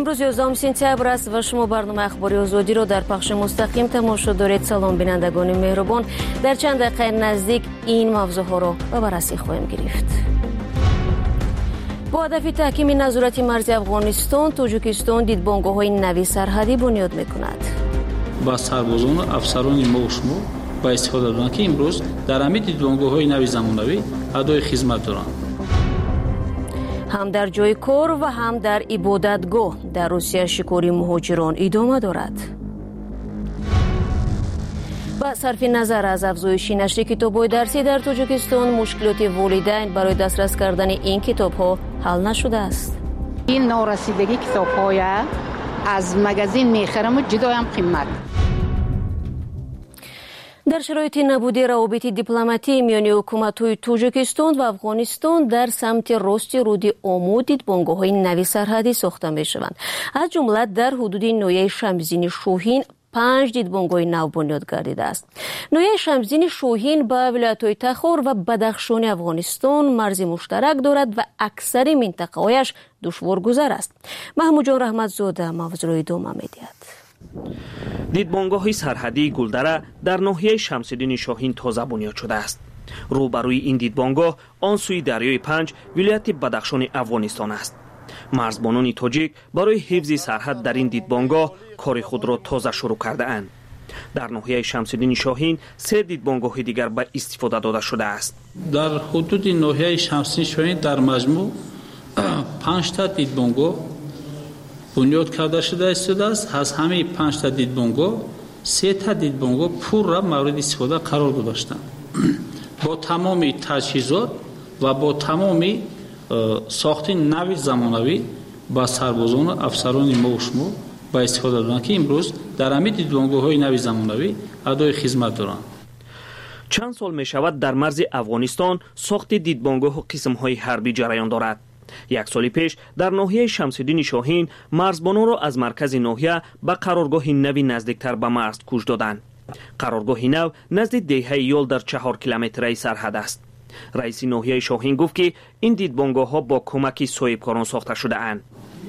امروز 11 سپتامبر است و شما برنامه اخباری آزادی را در پخش مستقیم تماشا دارید. سلام بینندگان مهربان، در چند دقیقه نزدیک این موضوعها را به بررسی خواهیم گرفت. با هدف تحکیم نظارت مرزی افغانستان، تاجیکستان دیدبانگاه‌های نوی سرحدی بنیاد می‌کند. با سربازان و افسران ما شما با استفاده دارند که امروز در همین دیدبانگاه‌های نوی زمانوی ادای خدمت دارند. هم در جای کار و هم در عبادتگاه در روسیه شکاری مهاجران ادامه دارد. با صرف نظر از افزایش نشر کتاب‌های درسی در تاجیکستان، مشکلات والدین برای دسترس کردن این کتاب‌ها حل نشده است. این نارسیدگی کتاب‌های از مگزین می‌خرم و جدا هم قیمت. در شرایط نبود روابط دیپلماتی میان حکومت‌های تاجیکستان و افغانستان در سمت راست رود امو دیدبانگاه‌های نوی سرحدی ساخته می‌شوند. از جمله در حدود ناحیه شمزین شاهین 5 دیدبانگاه نو بنیاد گردیده است. ناحیه شمزین شاهین با ولایت‌های تخار و بدخشان افغانستان مرز مشترک دارد و اکثر منطقه‌هایش دشوارگذر است. محمود جان رحمتزاده موضوع را ادامه می‌دهد. دیدبانگاه سرحدی گلدره در ناحیه شمس‌الدین شاهین تازه بنیاد شده است. روبروی این دیدبانگاه آن سوی دریای پنج ولایت بدخشان افغانستان است. مرزبانان تاجیک برای حفظ سرحد در این دیدبانگاه کار خود را تازه شروع کرده اند. در ناحیه شمس‌الدین شاهین 3 دیدبانگاه دیگر به استفاده داده شده است. در حدود ناحیه شمس‌الدین شاهین در مجموع 5 تا دیدبانگاه بنیاد کرده شده است. از همه 5 تا دیدبانگاه 3 تا دیدبانگاه پور را مورد استفاده قرار داده شدند. با تمام تجهیزات و با تمام ساخت نوی زمانوی با سربازان و افسران ما و شما با استفاده دارند که امروز در همین دیدبانگاه‌های نوی زمانوی ادای خدمت دارند. چند سال می شود در مرز افغانستان ساخت دیدبانگاه و قسم‌های حربی جریان دارد. 1 سال پیش در ناحیه شمس‌الدین شاهین مرزبانان را از مرکز ناحیه به قرارگاه نوی نزدیکتر به مرز کوچ دادند. قرارگاه نو نزد دهه یول در 4 کیلومتری سرحد است. رئیس ناحیه شاهین گفت که این دیدبانگاه‌ها با کمک صاحبکاران ساخته شده اند.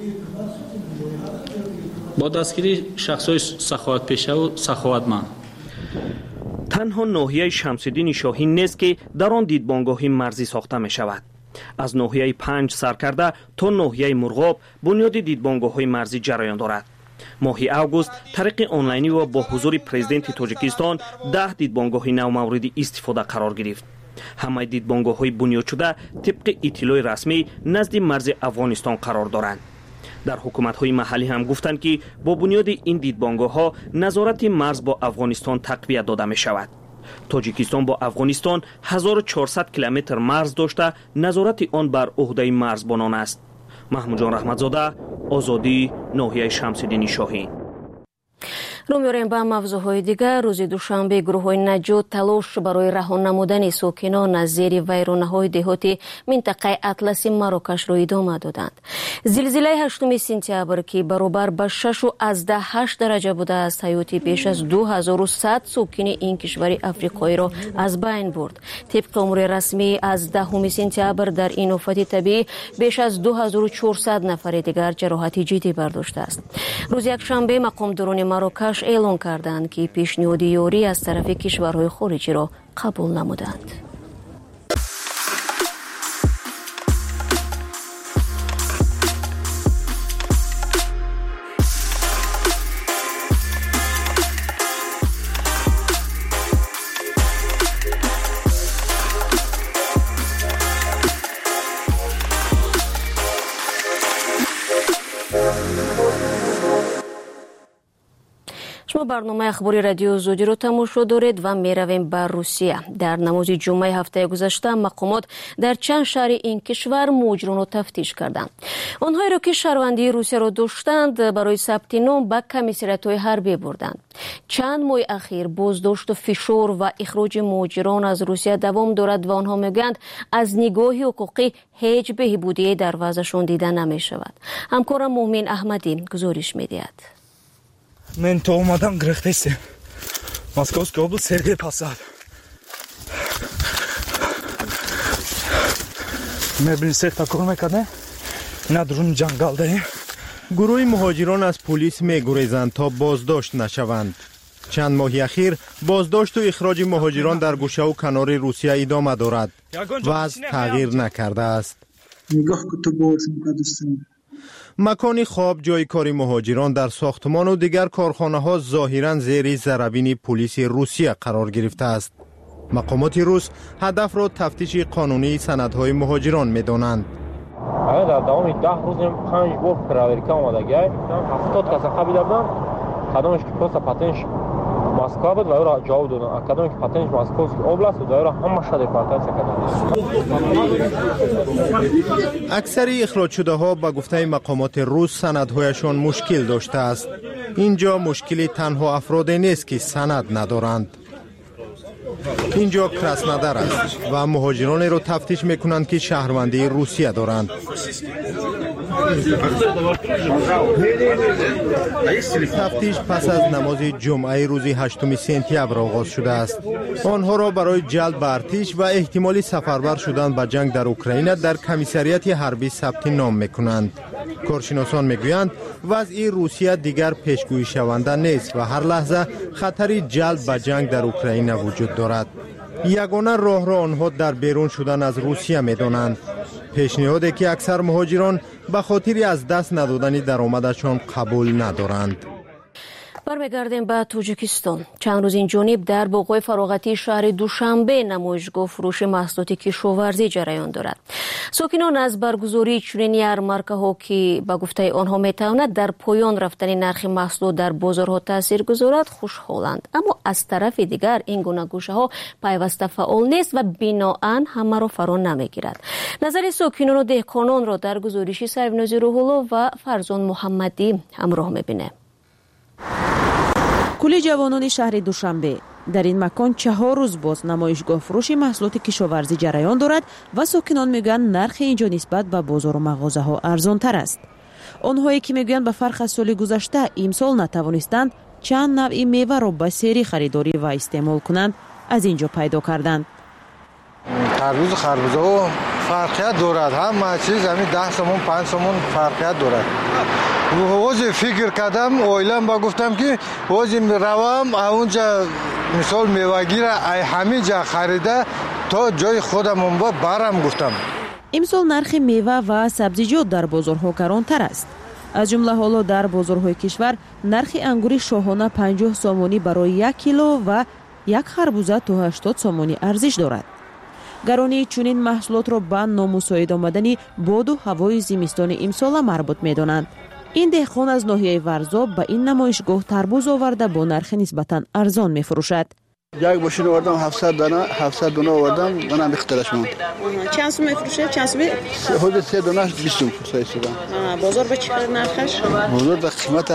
با دستگیری شخص‌های سخاوت‌پیشه و سخاوتمند. تنها ناحیه شمس‌الدین شاهین نیست که در آن دیدبانگاه مرزی ساخته می شود. از ناحیه 5 سر کرده تا ناحیه مرغاب بنیاد دیدبانگاه‌های مرزی جریان دارد. ماه اوگوست طریق آنلاینی و با حضور پرزیدنت تاجیکستان 10 دیدبانگاه نو مورد استفاده قرار گرفت. همه دیدبانگاه‌های بنیاد شده طبق اطلاع رسمی نزد مرز افغانستان قرار دارند. در حکومت‌های محلی هم گفتند که با بنیاد این دیدبانگاه‌ها نظارت مرز با افغانستان تقویت داده می‌شود. تاجیکستان با افغانستان 1400 کیلومتر مرز داشته نظارت آن بر عهده مرزبانان است. محمود جان رحمتزاده، آزادی، ناحیه شمس‌الدین شاهین. رو می‌ریم به موضوعهای دیگر. روز دوشنبه گروه‌های نجات تلاش برای رها نمودن ساکنان از زیر ویرانه‌های دهاتی منطقه اطلسی مراکش را ادامه دادند. زلزله 8 سپتامبر که برابر به 6.8 درجه بوده است، حیات بیش از 2100 ساکن این کشور آفریقایی را از بین برد. طبق امور رسمی از 10 سپتامبر در این آفت طبیعی بیش از 2400 نفر دیگر جراحت جدی برداشته است. روز یکشنبه مقامداران مراکش اعلام کردند که پیشنهاد یاری از طرف کشورهای خارجی را قبول نمودند. شما برنامه اخباری رادیو آزادی رو تماشا دارید و می رویم بر روسیه. در نماز جمعه هفته گذشته مقامات در چند شهر این کشور مهاجران را تفتیش کردند. آنهایی را که شهروندی روسیه را داشتند برای ثبت نام به کمیسریات‌های حربی بردند. چند ماه اخیر بازداشت و فشار و اخراج مهاجران از روسیه دوام دارد و آنها میگویند از نگاه حقوقی هیچ بهبودی در وضعشان دیده نمی شود. همکارم مومن احمدی گزارش می‌دهد. من تو اومدم گرفتم. Moskovskая область, Сергей Посад. Мебель сектор кормекаде. На дружном джангал дاریم. گروه مهاجران از پلیس می‌گریزند تا بازداشت نشوند. چند ماه اخیر بازداشت و اخراج مهاجران در گوشه و کنار روسیه ادامه دارد. وضع تغییر نکرده است. مکان خواب، جای کار مهاجران در ساختمان و دیگر کارخانه‌ها ظاهراً زیر ضربین پلیس روسیه قرار گرفته است. مقامات روس هدف را تفتیش قانونی سندهای مهاجران می‌دانند. در دوام 10 روز 5 بار پراورکا آمدگی 70 کس قبول بودم. کدامش که پس پاتنش مسکو بود و او را جواب دادن. کدامش که پاتنش مسکو اوبلاست و او را همه شده پاتنش کردند. اکثر اخراج شده ها به گفته مقامات روس سندهایشان مشکل داشته است. اینجا مشکلی تنها افراد نیست که سند ندارند. اینجا کراسنودار است و مهاجرانی را تفتیش میکنند که شهروندی روسیه دارند. تفتیش پس از نماز جمعه روز 8 سپتامبر آغاز شده است. آنها را برای جلب به ارتش و احتمالی سفربر شدن به جنگ در اوکراین در کمیسریات حربی ثبت نام میکنند. کارشناسان میگویند وضع روسیه دیگر پیشگویی شونده نیست و هر لحظه خطری جلب به جنگ در اوکراین وجود دارد. یگانه راه را آنها در بیرون شدن از روسیه میدانند. پیشنهادی که اکثر مهاجران به خاطر از دست ندادن درآمدشان قبول ندارند. برمیگردیم به تاجیکستان. چند روز این جانب در باغ‌های فراغتی شهر دوشنبه نمایشگاه فروش محصولات کشاورزی جریان دارد. ساکنان از برگزاری چنین یارمارکه‌ها که به گفته آنها میتواند در پایان رفتن نرخ محصولات در بازارها تاثیر گذارد خوشحالند، اما از طرف دیگر این گونه گوشه‌ها پیوسته فعال نیست و بنااً همه را فرا نمیگیرد. نظر ساکنان و دهقانان را در گزارش سربناز روح‌الله و فرزان محمدی همراه می‌بینیم. کل جوانان شهر دوشنبه در این مکان 4 روز باز نمایشگاه فروش محصولات کشاورزی جریان دارد و ساکنان میگویند نرخ اینجا نسبت به بازار و مغازه ها ارزان تر است. آنهایی که میگویند به فرق از سال گذشته امسال نتوانستند چند نوع میوه را به سری خریداری و استعمال کنند از اینجا پیدا کردند. تربوز و خربوزه فرقیت دارد، همه چیز همین 10 سومون 5 سومون فرقیت دارد. واسه فکر کردم اویلم با گفتم که واسه روام اونجا مثال میوه‌گی را همین جا خریده تا جای خودم با برم گفتم. امسال نرخ میوه و سبزیجات در بازارها گرانتر است. از جمله حالا در بازارهای کشور نرخ انگور شاهانه 50 سومانی برای 1 کیلو و یک خربوزه تا 80 سومانی ارزش دارد. گرانی چنین محصولات را به نامساعد آمدن باد و هوای زمستان امسال مربوط می‌دانند. این دهقان از ناحیه ورزاب به این نمایشگاه تربوز آورده با نرخ نسبتاً ارزان می‌فروشد. یک باشین آوردم 700 دانه آوردم منم بخترش مون. چند سوم می‌فروشه؟ چند سوم؟ حدود 3 دانه 20 سوم فروشیدم. بازار به چقدر نرخش؟ بازار به قیمت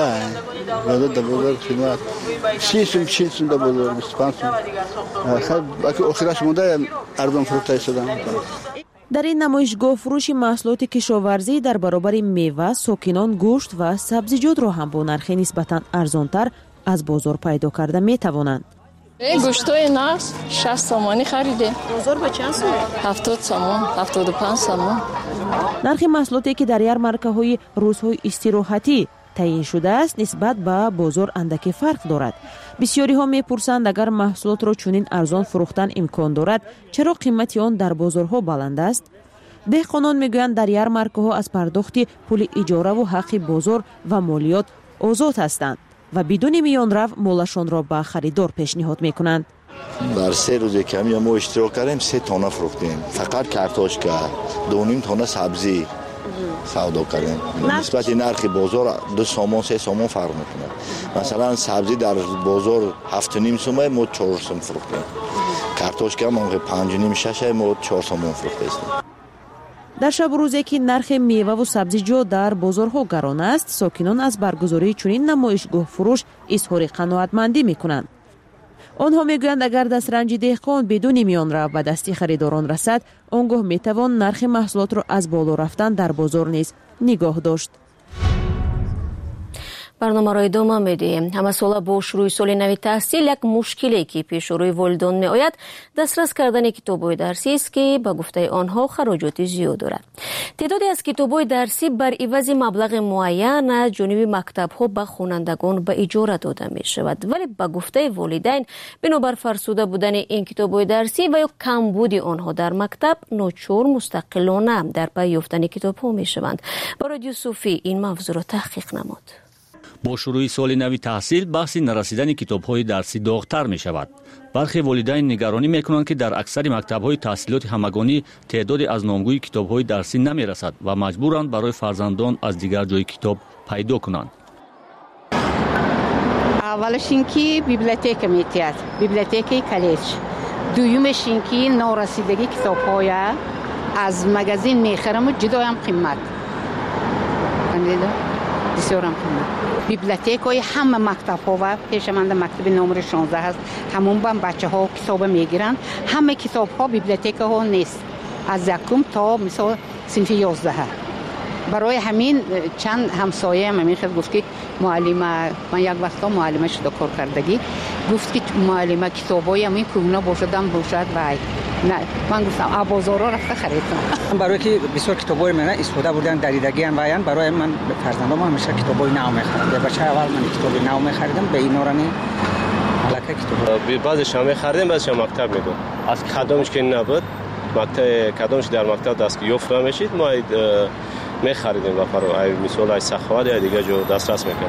بازار قیمت 30 سوم 40 سوم در بازار 25 سوم. خب باقی آخرش مونده ارزان فروخته شدم. در این نمایشگاه فروش محصولات کشاورزی در برابر میوه، ساکنان گوشت و سبزیجات را هم با نرخ نسبتاً ارزانتر از بازار پیدا کرده می توانند. گوشتای ناس 60 سومانی خریده. بازار به چند سوم؟ 70 سوم، 75 سوم. نرخ محصولاتی که در یارمارکه‌های روزهای استراحتی تعیین شده است نسبت به بازار اندکی فرق دارد. بسیاری ها میپرسند اگر محصولات را چنین ارزان فروختن امکان دارد چرا قیمت آن در بازارها بلند است؟ دهقانان میگویند در یارمارکه‌ها از پرداخت پول اجاره و حق بازار و مالیات آزاد هستند و بدون میان رو مالشان را به خریدار پیشنهاد میکنند. در 3 روز کمی ما اشتراک کردیم 3 تانه فروختیم. فقط کارتوشکا 2.5 تانه سبزی سودا کردیم. نسبت نرخ بازار 2 سوم 3 سوم فرق میکنه. مثلا سبزی در بازار 7.5 سوم ما 4 سوم فروختیم. کارتوشکا ما 5.5 6 ما 4 سوم فروخته است. در شب و روزی که نرخ میوه و سبزیجات در بازارها گران است، ساکنان از برگزاری چنین نمایشگاه فروش اظهار قناعتمندی میکنند. آنها میگویند اگر دسترنج دهقان بدون میان رو به دست خریداران رسد، آنگاه میتوان نرخ محصولات را از بالا رفتن در بازار نیز نگاه داشت. برنامه را ادامه میدیم. همه ساله با شروع سال نو تحصیل یک مشکلی که پیش روی والدان می آید دسترس کردن کتاب‌های درسی است که به گفته آنها خراجات زیاد دارد. تعدادی از کتاب‌های درسی بر عوض مبلغ معین از جانب مکتب‌ها به خوانندگان به اجاره داده می شود، ولی به گفته والدین بنابر فرسوده بودن این کتاب‌های درسی و یا کمبود آنها در مکتب ناچار مستقلانه در پی یافتن کتاب‌ها می شوند. با رادیو صوفی این موضوع را تحقیق نمود. با شروع سال نو تحصیل بحث نرسیدن کتاب‌های درسی داغ‌تر می‌شود. برخی والدین نگرانی می‌کنند که در اکثر مکتب‌های تحصیلات همگانی تعدادی از نامگوی کتاب‌های درسی نمی‌رسد و مجبورند برای فرزندان از دیگر جای کتاب پیدا کنند. اولش اینکه بیبلیتک میتیاد، بیبلیتک کالج. دویمش اینکه نارسیدگی کتاب‌های از مغازین می‌خرم جدا هم قیمت. بسیار هم قیمت. بیبلیتک های همه مکتب ها و پیش من مکتب نمره 16 هست، همون با بچه ها کتاب میگیرن. همه کتاب ها بیبلیتک ها نیست، از یکم تا مثلا صنف 11. برای همین چند همسایه هم همین خیلی گفت که معلمه، من یک وقتا معلمه شده کار کردگی، گفت که معلمه کتابای همین کرونا باشدم باشد و نه، من گفتم بازارا رفته خریدم. برای که بسیار کتابای من استفاده بودن دریدگی هم وایان، برای من فرزندام همیشه کتابای نو می‌خریدم. بچه اول من کتاب نو می‌خریدم، به اینا رانی علاقه کتاب. بعضش هم می‌خریدم، بعضش هم مکتب می‌دم. از کدامش که نبود، مکتب کدامش در مکتب دست یافت می‌شید، ما می‌خریدیم و برای مثال ای سخاوت یا دیگه جو دسترس می‌کرد.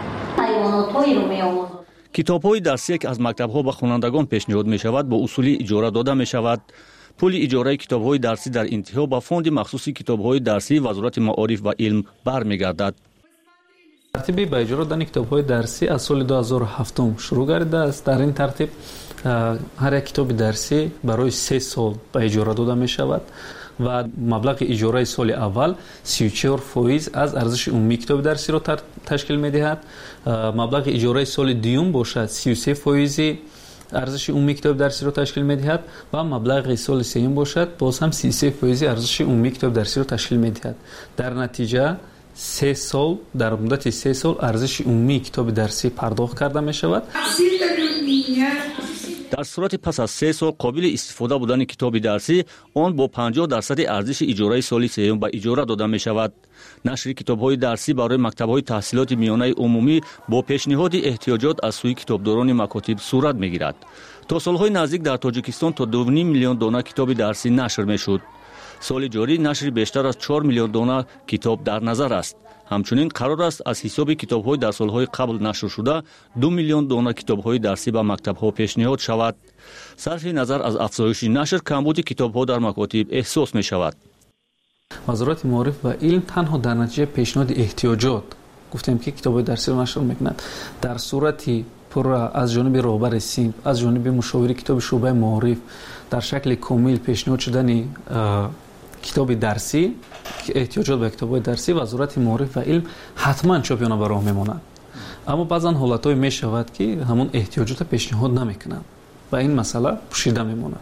کتاب‌های درسی که از مکتب‌ها به خوانندگان پیشنهاد می‌شود با اصولی اجاره داده می‌شود. پول اجاره کتاب‌های درسی در انتها به فوند مخصوص کتاب‌های درسی وزارت معارف و علم برمیگردد. ترتیب به اجاره دادن کتاب‌های درسی از سال 2007 شروع گردیده است. در این ترتیب هر یک کتاب درسی برای 3 سال به اجاره داده می‌شود و مبلغ اجاره سال اول 34% از ارزش عمومی کتاب درسی را تشکیل می‌دهد. مبلغ اجاره سال دوم باشد 33% ارزش عمومی کتاب درسی را تشکیل می‌دهد و مبلغ سال سوم باشد باز هم 33% ارزش عمومی کتاب درسی را تشکیل می‌دهد. در نتیجه 3 سال در مدت 3 سال ارزش عمومی کتاب درسی پرداخت کرده می‌شود. در صورت پس از 3 سال قابل استفاده بودن کتاب درسی آن با 50% ارزش اجاره سال سوم به اجاره داده می شود. نشر کتاب‌های درسی برای مکتب‌های تحصیلات میانه عمومی با پیشنهاد احتیاجات از سوی کتابداران مکاتب صورت می‌گیرد. تا سال‌های نزدیک در تاجیکستان تا 2.5 میلیون دانه کتاب درسی نشر می‌شد. سال جاری نشر بیشتر از 4 میلیون دانه کتاب در نظر است. همچنین قرار است از حساب کتاب‌های در سال‌های قبل نشر شده 2 میلیون دانه کتاب‌های درسی به مکتب‌ها پیشنهاد شود. صرف نظر از افزایش نشر کمبود کتاب‌ها در مکاتب احساس می‌شود. وزارت معارف و علم تنها در نتیجه پیشنهاد احتیاجات گفتیم که کتاب‌های درسی را نشر می‌کند. در صورتی پر از جانب رهبر صنف، از جانب مشاور کتاب شعبه معارف در شکل کامل پیشنهاد شدن کتاب درسی که احتیاجات به کتاب‌های درسی وزارت معارف و علم حتما چاپیانه به راه می‌ماند. اما بعضا حالت‌های می‌شود که همون احتیاجات پیشنهاد نمی‌کنند و این مسئله پوشیده می‌ماند.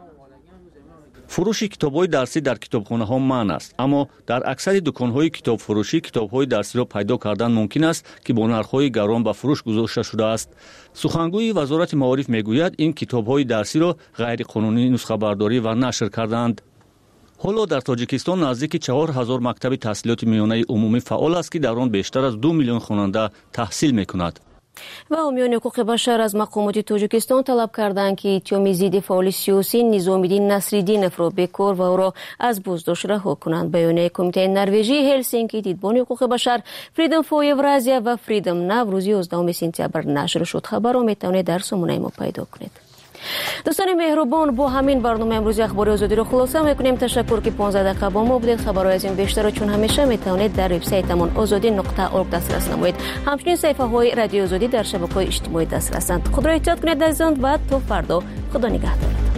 فروش کتاب‌های درسی در کتابخانه‌ها منع است، اما در اکثر دکان‌های کتاب فروشی کتاب‌های درسی را پیدا کردن ممکن است که با نرخ‌های گران به فروش گذاشته شده است. سخنگوی وزارت معارف می‌گوید این کتاب‌های درسی را غیر قانونی نسخه برداری و نشر کردند. حالا در تاجیکستان نزدیک 4000 مکتب تحصیلات میانه عمومی فعال است که در آن بیشتر از 2 میلیون خواننده تحصیل می‌کند. و حامیان حقوق بشر از مقامات تاجیکستان طلب کردند که اتهام ضد فعال سیاسی نظام‌الدین نصرالدینов را بکار و او را از بازداشت رها کنند. بیانیه کمیته نروژی هلسینکی دیدبان حقوق بشر فریدم فور اورازیا و فریدم ناو روز 11 سپتامبر نشر شد. خبر را میتونید در سامانه ما پیدا کنید. دوستان مهربان، با همین برنامه امروزی اخبار آزادی رو خلاصه میکنیم. تشکر که 15 دقیقه با ما بودید. خبرهای از این بیشتر چون همیشه میتونید در وبسایتمان azadi.org دسترس نمایید. همچنین صفحه های رادیو آزادی در شبکه‌های اجتماعی دسترسند. خود را احتیاط کنید عزیزان و تا فردا. خدا نگهدار.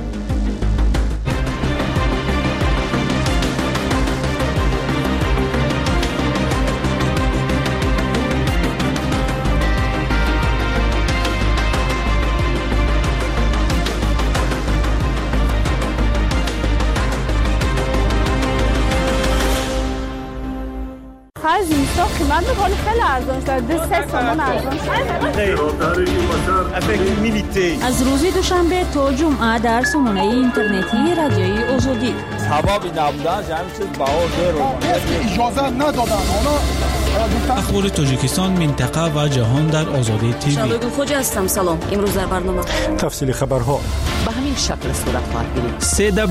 Faz isso, من ولی خیلی ارزان شده 3 سومون ارزان شده. از روز دوشنبه تا جمعه در سامانه اینترنتی رادیوی آزادی. سبب نبودن همین چیز اجازه ندادن. اخبار تاجیکستان، منطقه و جهان در آزادی تیوی. شبگل خوج هستم. سلام. امروز در برنامه تفصیل خبرها به همین شکل صورت خواهد گرفت.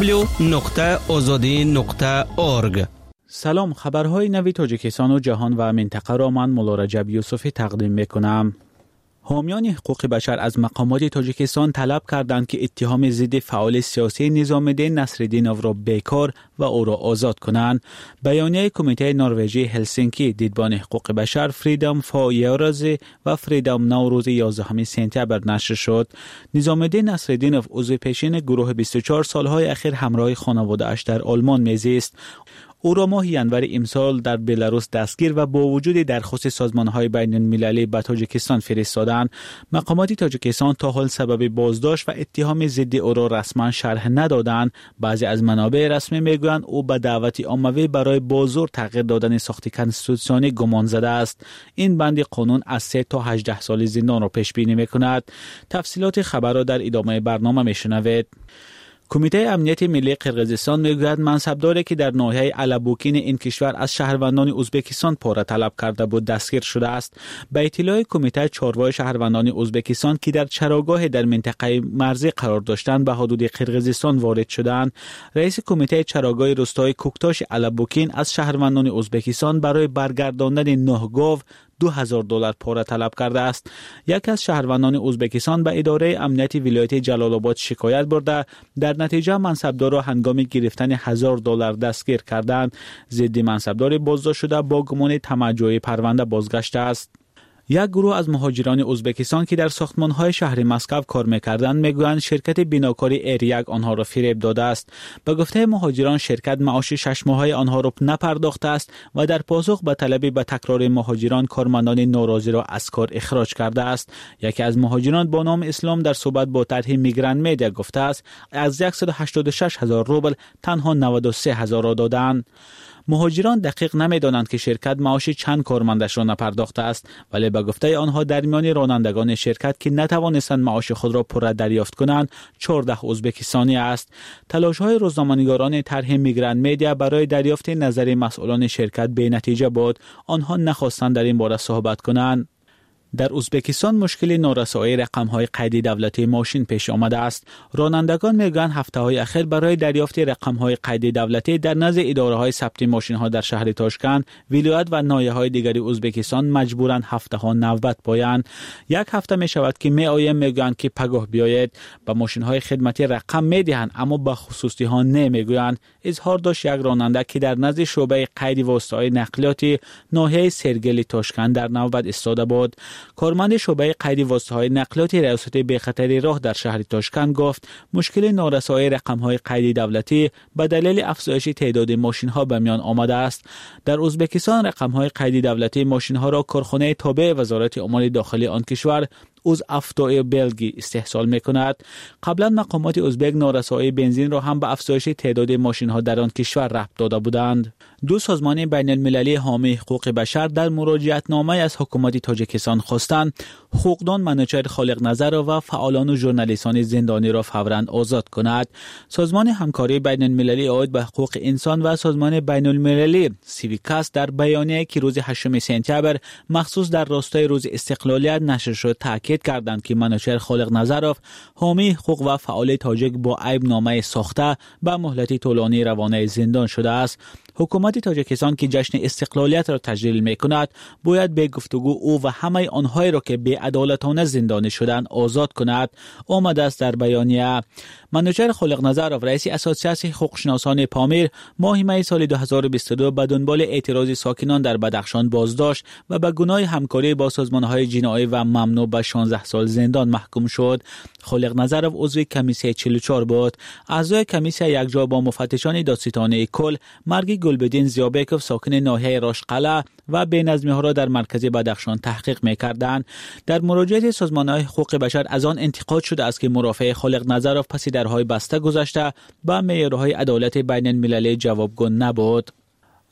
www.azadi.org. سلام، خبرهای نوی تاجیکستان و جهان و منطقه را من مولا رجب یوسفی تقدیم میکنم. حامیان حقوق بشر از مقامات تاجیکستان طلب کردند که اتهام ضد فعال سیاسی نظام‌الدین نصرالدینوف را بیکار و او را آزاد کنند. بیانیه کمیته نروژی هلسینکی دیدبان حقوق بشر فریدم فور یارز و فریدم ناو روز 11 سپتامبر نشر شد. نظام‌الدین نصرالدینوف عضو پیشین گروه 24 سالهای اخیر همراه خانواده اش در آلمان میزیست. او را ماه ینور امسال در بلاروس دستگیر و با وجود درخواست سازمان‌های بین‌المللی به تاجیکستان فرستادند. مقامات تاجیکستان تا حال سبب بازداشت و اتهام ضد او را رسما شرح ندادند. بعضی از منابع رسمی میگویند او به دعوت عمومی برای بازور تغییر دادن ساخت کنستیتوسیونی گمان زده است. این بند قانون از 3 تا 18 سال زندان را پیش بینی می‌کند. تفصیلات خبر را در ادامه برنامه میشنوید. کمیته امنیت ملی قرقیزستان میگوید منصبداری که در ناحیه علبوکین این کشور از شهروندان ازبکستان پاره طلب کرده بود دستگیر شده است. به اطلاع کمیته چارواهای شهروندان ازبکستان که در چراگاه در منطقه مرزی قرار داشتند به حدود قرقیزستان وارد شدند. رئیس کمیته چراگاه روستای کوکتاش علبوکین از شهروندان ازبکستان برای برگرداندن 9 گاو $2000 پاره طلب کرده است. یکی از شهروندان ازبکستان به اداره امنیت ولایت جلال آباد شکایت برده در نتیجه منصبدار را هنگام گرفتن $1000 دستگیر کردند. ضد منصبدار بازداشت شده با گمان تمجع پرونده بازگشته است. یک گروه از مهاجران ازبکستان که در ساختمان‌های شهر مسکو کار می‌کردند میگویند شرکت بیناکاری ایریگ آنها را فریب داده است. به گفته مهاجران شرکت معاش 6 ماهه آنها را نپرداخته است و در پاسخ به طلب به تکرار مهاجران کارمندان ناراضی را از کار اخراج کرده است. یکی از مهاجران با نام اسلام در صحبت با طرح میگرند مدیا گفته است از 186,000 روبل تنها 93,000 را دادند. مهاجران دقیق نمی‌دانند که شرکت معاش چند کارمندش را نپرداخته است، ولی به گفته آنها در میان رانندگان شرکت که نتوانستند معاش خود را پوره دریافت کنند 14 ازبکستانی است. تلاش‌های روزنامه‌نگاران طرح میگرند مدیا برای دریافت نظر مسئولان شرکت به نتیجه بود. آنها نخواستند در این باره صحبت کنند. در ازبکستان مشکل نارسایی رقم‌های قید دولتی ماشین پیش آمده است. رانندگان میگویند هفته‌های اخیر برای دریافت رقم‌های قید دولتی در نزد اداره‌های ثبت ماشین‌ها در شهر تاشکند، ولایت و ناحیه‌های دیگری ازبکستان مجبورند هفته‌ها نوبت پایند. یک هفته می‌شود که میگویند که پگاه بیاید. به ماشین‌های خدمتی رقم می‌دهند اما به خصوصی‌ها نمیگویند. اظهار داشت یک راننده که در نزد شعبه قید واسطه‌های نقلیاتی ناحیه سرگل تاشکند در نوبت ایستاده بود. کارمند شعبه قید واسطه‌های نقلیاتی ریاست بی‌خطری راه در شهر تاشکند گفت مشکل نارسایی رقم‌های قید دولتی به دلیل افزایش تعداد ماشین‌ها به میان آمده است. در ازبکستان رقم‌های قید دولتی ماشین‌ها را کارخانه تابع وزارت امور داخلی آن کشور از افتای بلگی استحصال می‌کند. قبلا مقامات ازبک نارسایی بنزین را هم به افزایش تعداد ماشین‌ها در آن کشور ربط داده بودند. دو سازمان بین‌المللی حامی حقوق بشر در مراجعتنامه از حکومت تاجیکستان خواستند حقوقدان منوچهر خالق نظرov و فعالان و ژورنالیستان زندانی را فوراً آزاد کند. سازمان همکاری بین‌المللی عاید به حقوق انسان و سازمان بین‌المللی سیویکاس در بیانیه‌ای که روز 8 سپتامبر مخصوص در راستای روز استقلالیت نشر شد تاکید کردند که منوچهر خالق نظرov حامی حقوق و فعال تاجیک با عیب نامه ساخته به مهلت طولانی روانه زندان شده است. حکومت تاجیکستان که جشن استقلالیت را تجلیل می‌کند باید به گفتگو او و همه آنهایی را که بی‌عدالتانه زندانی شدند آزاد کند. آمده است در بیانیه. منوچهر خالق نظرov رئیس اساسیاسیون حقوقشناسان پامیر ماه می سال 2022 به دنبال اعتراض ساکنان در بدخشان بازداشت و به گناه همکاری با سازمان‌های جنایی و ممنوع به 16 سال زندان محکوم شد. خالق نظرov عضو کمیسیون 44 بود. اعضای کمیسیون یکجا با مفتشان دادستانی کل مرگ گلبدین زیابکوف ساکن ناحیه راشقله و بی‌نظمی‌ها را در مرکز بدخشان تحقیق می‌کردند. در مراجعه سازمان‌های حقوق بشر از آن انتقاد شده است که مرافع خالق نظرov پس درهای بسته گذاشته با معیارهای عدالت بین‌المللی جوابگو نبود.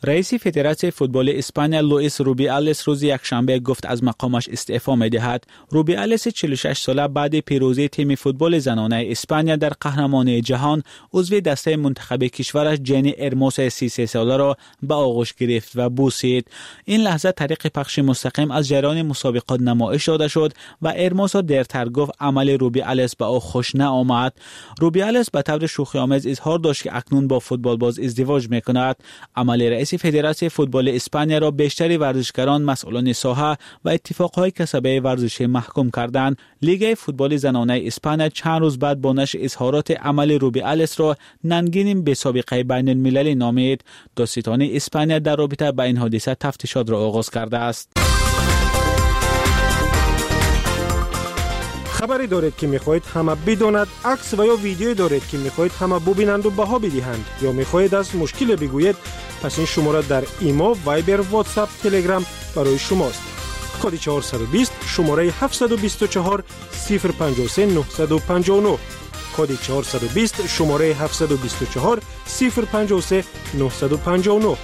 رئیس فدراسیون فوتبال اسپانیا لوئیس روبیالس روز یکشنبه گفت از مقامش استعفا می‌دهد. روبیالس 46 ساله بعد پیروزی تیم فوتبال زنانه اسپانیا در قهرمانی جهان عضو دسته منتخب کشورش جنی ارموس 33 ساله را به آغوش گرفت و بوسید. این لحظه طریق پخش مستقیم از جریان مسابقات نمایش داده شد و ارموس دیرتر گفت عمل روبیالس به او خوش نآمد. روبیالس به طور شوخی‌آمیز اظهار داشت که اکنون با فوتبال باز ازدواج می‌کند. عمل رئیس فدراسیون فوتبال اسپانیا را بیشتر ورزشکاران، مسئولان ساحه و اتفاقهای کسبه ورزشی محکوم کردند. لیگ فوتبال زنانه اسپانیا چند روز بعد با نشر اظهارات عمل روبیالس را ننگین به سابقه بین المللی نامید. دادستان اسپانیا در رابطه با این حادثه تفتیشات را آغاز کرده است. خبری دارید که میخواهید همه بداند، عکس و یا ویدیویی دارید که میخواهید همه ببینند و بها بدهند، یا میخواهید از مشکل بگویید، پس این شماره در ایما، وایبر، واتساپ، تلگرام برای شماست. کد 420 شماره 724 053 959. کد 420 شماره 724 053 959.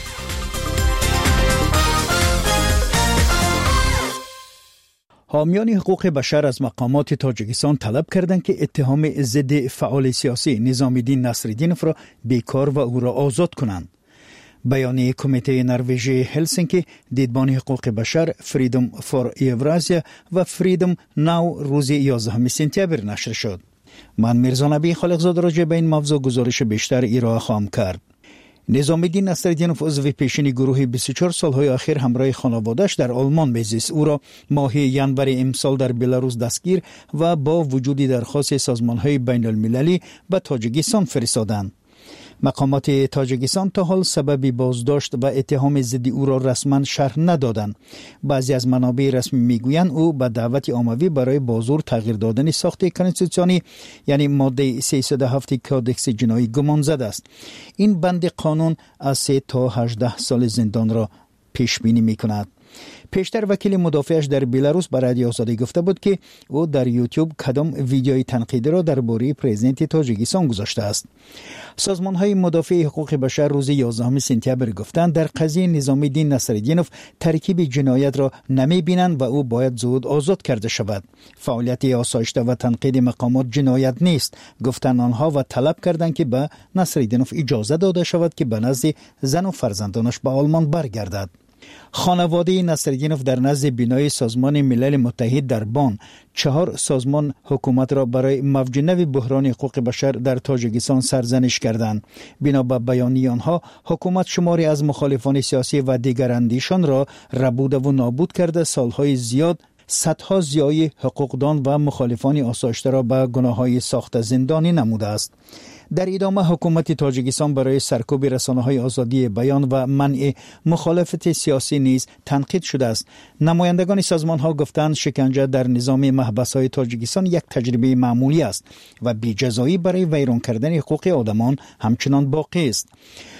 حامیان حقوق بشر از مقامات تاجیکستان طلب کردند که اتهام ضد فعال سیاسی نظامی‌الدین نصرالدینوف را بیکار و او را آزاد کنند. بیانیه کمیته نروژی هلسینکی دیدبان حقوق بشر فریدم فور ایورازیا و فریدم ناو روز 11 سپتامبر نشر شد. من میرزا نبی خالقزاده راجع به این موضوع گزارش بیشتر ارائه خواهم کرد. نظامی‌الدین نصرالدینوف عضو پیشین گروه 24 سالهای اخیر همراه خانواده‌اش در آلمان میزیست. او را ماه ژانویه امسال در بلاروس دستگیر و با وجود درخواست سازمان‌های بین‌المللی به تاجیکستان فرستادند. مقامات تاجیکستان تا حال سبب بازداشت و اتهام ضد او را رسما شرح ندادند. بعضی از منابع رسمی میگویند او به دعوت عمومی برای بازور تغییر دادن ساخت کنستیتوسیونی یعنی ماده 307 کودکس جنایی گمان زده است. این بند قانون از 3 تا 18 سال زندان را پیش بینی میکند. پیشتر وکیل مدافعش در بلاروس به رادیو آزادی گفته بود که او در یوتیوب کدام ویدیوی تنقیدی را درباره پرزیدنت تاجیکستان گذاشته است. سازمان‌های مدافع حقوق بشر روز 11 سپتامبر گفتند در قضیه نظامی‌الدین نصرالدینوف ترکیب جنایت را نمی‌بینند و او باید زود آزاد کرده شود. فعالیت آسایشته و تنقید مقامات جنایت نیست، گفتند آنها و طلب کردند که به نصرالدینوف اجازه داده شود که به نزد زن و فرزندانش به آلمان برگردد. خانواده نصرالدینوف در نزد بینای سازمان ملل متحد در بان 4 سازمان حکومت را برای موج نو بحران حقوق بشر در تاجیکستان سرزنش کردند. بنا به بیانیه آنها حکومت شماری از مخالفان سیاسی و دیگر اندیشان را ربوده و نابود کرده، سالهای زیاد صدها ضیاع حقوقدان و مخالفان آسایشته را به گناه‌های ساخت زندانی نموده است. در ادامه حکومت تاجیکستان برای سرکوب رسانه‌های آزادی بیان و منع مخالفت سیاسی نیز تنقید شده است. نمایندگان سازمان‌ها گفتند شکنجه در نظام محبس‌های تاجیکستان یک تجربه معمولی است و بی‌جزایی برای ویران کردن حقوق آدمان همچنان باقی است.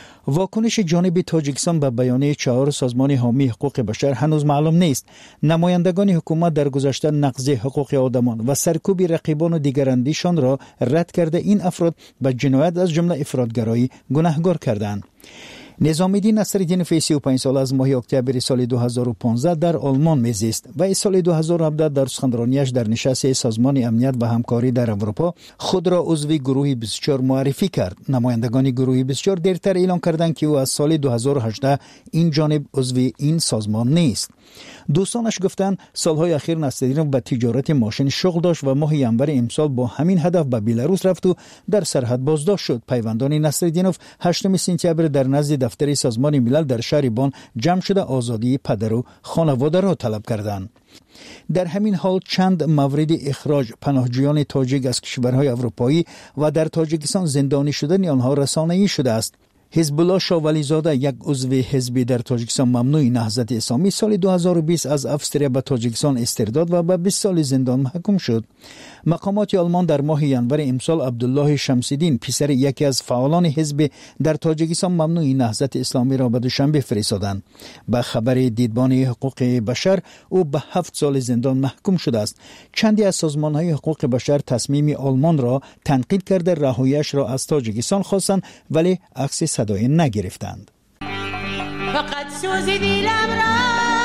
واکنش جانب تاجیکستان به بیانیه 4 سازمان حامی حقوق بشر هنوز معلوم نیست. نمایندگان حکومت در گذشته نقض حقوق آدمان و سرکوب رقیبان و دیگر اندیشان را رد کرده این افراد به جنایت از جمله افراطگرایی گناهکار کردند. نظامی‌الدین نصرالدینوف 35 ساله از ماه اکتبر سال 2015 در آلمان میزیست و سال 2017 در سخنرانیش در نشست سازمان امنیت و همکاری در اروپا خود را عضو گروه 24 معرفی کرد. نمایندگان گروه 24 دیرتر اعلام کردند که او از سال 2018 این جانب عضو این سازمان نیست. دوستانش گفتند سالهای اخیر نصرالدینوف به تجارت ماشین شغل داشت و ماه ژانویه امسال با همین هدف به بلاروس رفت و در سرحد بازداشت شد. پیوندان نصرالدینوف 8 سپتامبر در نزد دفتر سازمان ملل در شهر بان جمع شده آزادی پدر و خانواده را طلب کردند. در همین حال چند مورد اخراج پناهجویان تاجیک از کشورهای اروپایی و در تاجیکستان زندانی شدن آنها رسانه‌ای شده است. حزب الله شاولی زاده یک عضو حزب در تاجیکستان ممنوع نهضت اسلامی سال 2020 از افسریه به تاجیکستان استرداد و به 20 سال زندان محکوم شد. مقامات آلمان در ماه ژانویه امسال عبدالله شمس‌الدین پسر یکی از فعالان حزب در تاجیکستان ممنوع نهضت اسلامی را به دوشنبه فرستادند. به خبر دیدبان حقوق بشر او به 7 سال زندان محکوم شده است. چندی از سازمان‌های حقوق بشر تصمیم آلمان را تنقید کرده رهایی‌اش را از تاجیکستان خواستند ولی عکس صدای نگرفتند. فقط سوز دیلم را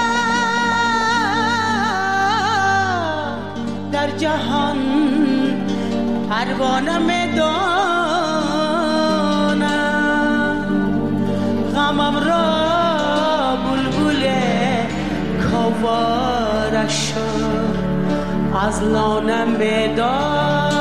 در جهان پروانه میدانم غمم را بلبل کوارش از لانم میدانم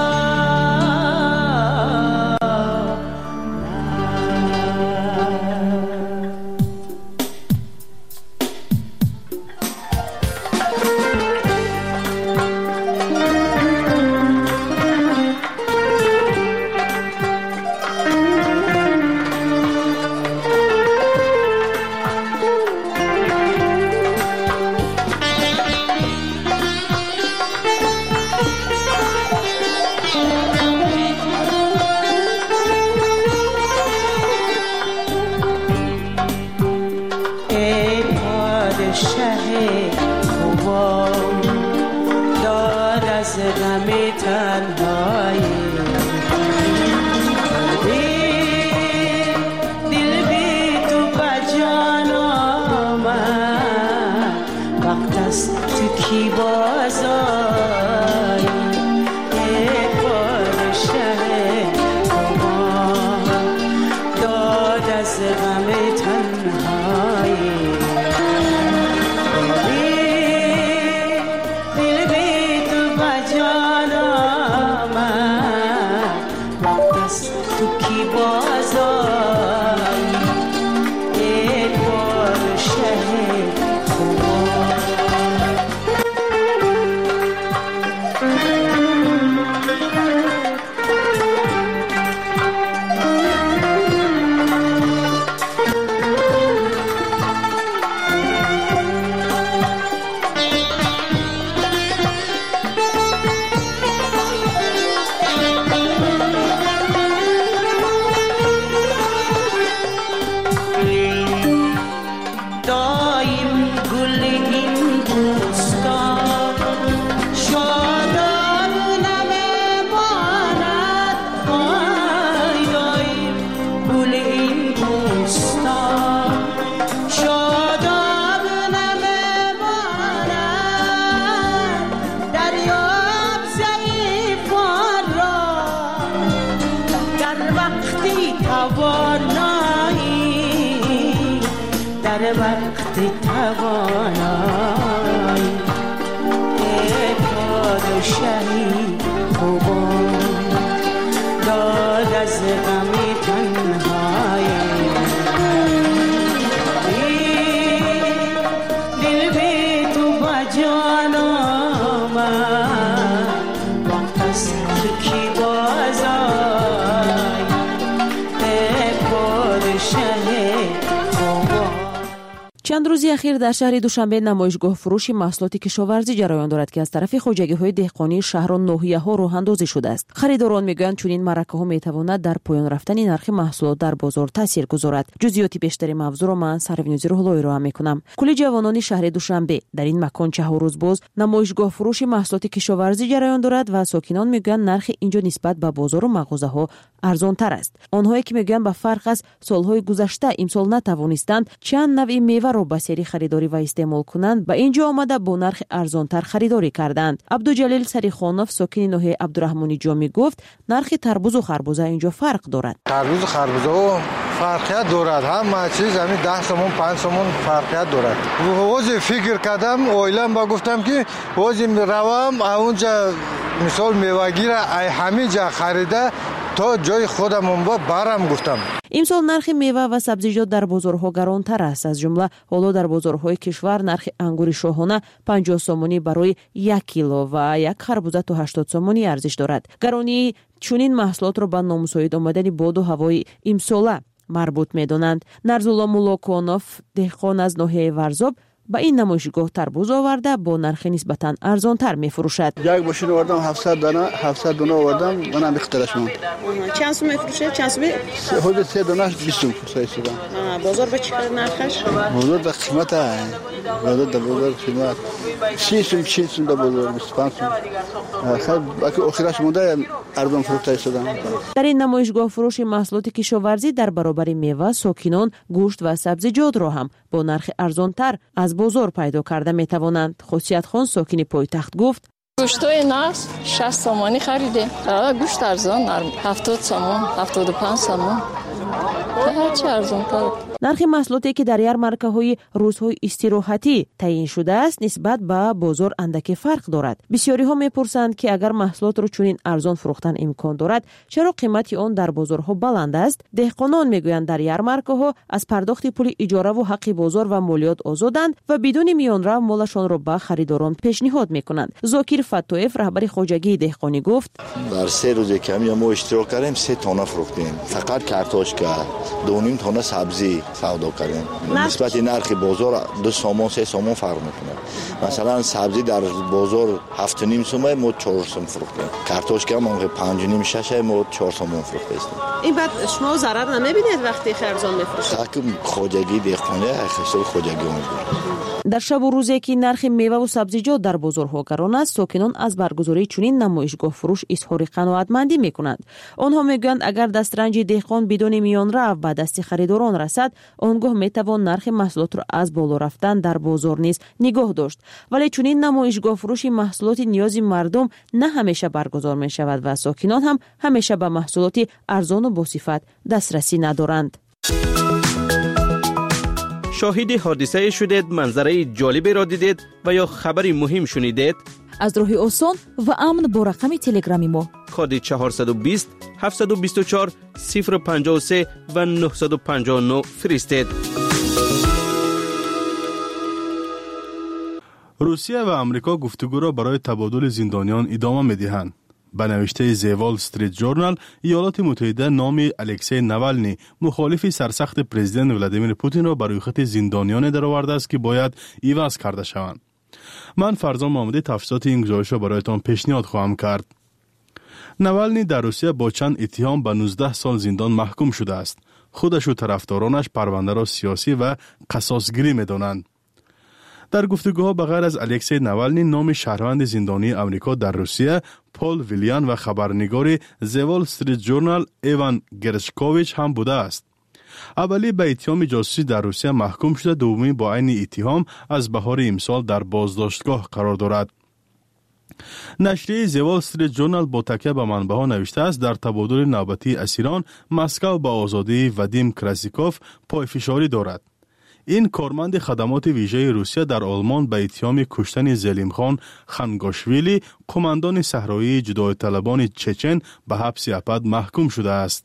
چند روزی اخیر در شهر دوشنبه نمایشگاه فروش محصولات کشاورزی جریان دارد که از طرف خواجگی‌های دهقانی شهر و ناحیه‌ها راه اندازی شده است. خریداران میگویند چنین مرکه‌ها میتواند در پایان رفتن نرخ محصولات در بازار تاثیر گذارد. جزئیات بیشتری موضوع را من سروینوزی روح‌اللهی را میکنم. کل جوانان شهر دوشنبه در این مکان چه روز باز نمایشگاه فروش محصولات کشاورزی جریان دارد و ساکنان میگویند نرخ اینجا نسبت به بازار و مغازه‌ها ارزان‌تر است. آنهایی که میگویند به فرق از سال‌های گذشته امسال نتوانستند چند نوع میوه را به سری خریداری و استعمال کنند به اینجا آمده با نرخ ارزانتر خریداری کردند. عبدالجلیل سریخانوف ساکن ناحیه عبدالرحمانی جا میگفت نرخ تربوز و خربوزه اینجا فرق دارد. تربوز و خربوزه فرقیت دارد، همه چیز همین 10 سومون 5 سومون فرقیت دارد. وقتی فکر کردم اویلم با گفتم که وقتی روام اونجا مثال میوه‌گی را همین جا خریده تا جای خودم برم گفتم. امسال نرخ میوه و سبزیجات در بازارها گرانتر است. از جمله حالا در بازارهای کشور نرخ انگور شاهانه 50 سومونی برای 1 کیلو و یک خربوزه تا 80 سومونی ارزش دارد. گرانی چنین محصولات را به نامساعد آمدن باد و هوای امساله مربوط می‌دانند. نرزولا مولاکونوف دهقان از ناحیه ورزاب با این نمایشگاه تربوز آورده با نرخ نسبتاً ارزان‌تر می‌فروشد. یک ماشین آوردم 700 دانه آوردم منم اختراش مون. چند سوم می‌فروشه؟ چند سوم؟ حدود 3 دانه 20 سوم فروشیدم. بازار به چقدر نرخش؟ بازار به قیمت بازار قیمت 30 сум 40 сум да бозор 25 сум خب آخرش مونده ارزان فروخته شدن. در این نمایشگاه فروش محصولات کشاورزی در برابر میوه، ساکنان گوشت و سبزیجات را هم با نرخ ارزانتر از بازار پیدا کرده می توانند. خاصیت خان ساکن پایتخت گفت گوشتای ناس 60 سامانی خریده. گوشت ارزان 70 سامان، 75 سامان. هرچی ارزانتر. نرخ محصولاتی که در یارمارکه‌های روزهای استراحتی تعیین شده است نسبت به بازار اندکی فرق دارد. بسیاری ها میپرسند که اگر محصولات را چنین ارزان فروختن امکان دارد چرا قیمت آن در بازارها بلند است؟ دهقانان میگویند در یارمارکه‌ها از پرداخت پول اجاره و حق بازار و مالیات آزادند و بدون میانرو مالشان را به خریداران پیشنهاد میکنند. زاکر فتویف رهبر خواجگی دهقانی گفت در 3 روز کمی ما اشتراک کردیم 3 تانه فروختیم. فقط کارتوشکا 2.5 تانه سبزی سودا کردیم. نسبت نرخ بازار 2 سامان 3 سامان فرق میکنه. مثلا سبزی در بازار 7.5 سومه ما 4 سوم فروختیم. کارتوشکا ما 5.5 6 ما 4 سامان فروختیم. این بعد شما ضرر نمیبینید وقتی ارزان میفروشید؟ حکم خواجگی دهقانی خشتال خواجگی میگه. در شب و روزی که نرخ میوه و سبزیجات در بازارها گران است، ساکنان از برگزاری چنین نمایشگاه فروش اظهار قناعتمندی میکنند. آنها میگویند اگر دسترنج دهقان بدون میانرو به دست خریداران رسد، آنگاه میتوان نرخ محصولات را از بالا رفتن در بازار نیز نگاه داشت. ولی چنین نمایشگاه فروش محصولات نیاز مردم نه همیشه برگزار می شود و ساکنان هم همیشه به محصولات ارزان و با صفت دسترسی ندارند. شاهد حادثه شدید، منظره جالبی را دیدید و یا خبری مهم شنیدید؟ از راه آسان و امن با رقم تلگرامی ما کد 420 724 053 و 959 فرستید. روسیه و آمریکا گفتگو را برای تبادل زندانیان ادامه می‌دهند. به نوشته زوال استریت جورنال، ایالات متحده نام الکسی نوالنی مخالف سرسخت پرزیدنت ولادیمیر پوتین را برای خط زندانیان درآورده است که باید عوض کرده شوند. من فرزان محمدی تفصیلات این گزارش را برایتان پیشنهاد خواهم کرد. نوالنی در روسیه با چند اتهام به 19 سال زندان محکوم شده است. خودش و طرفدارانش پرونده را سیاسی و قصاصگیری می‌دانند. در گفتگوها بغیر از الکسی نوالنی، نام شهروند زندانی آمریکا در روسیه پول ویلیان و خبرنگار زوال استریت جورنال ایوان گرشکوویچ هم بوده است. اولی به اتهام جاسوسی در روسیه محکوم شده، دومی با عین اتهام از بهار امسال در بازداشتگاه قرار دارد. نشریه زوال استریت جورنال با تکیه به منبع‌ها نوشته است در تبادل نوبتی اسیران مسکو با آزادی وادیم کراسیکوف پایفشاری دارد. این کارمند خدمات ویژه روسیه در آلمان به اتهام کشتن زلیمخان خنگاشویلی، قماندان صحرایی جدای طلبان چچن، به حبس ابد محکوم شده است.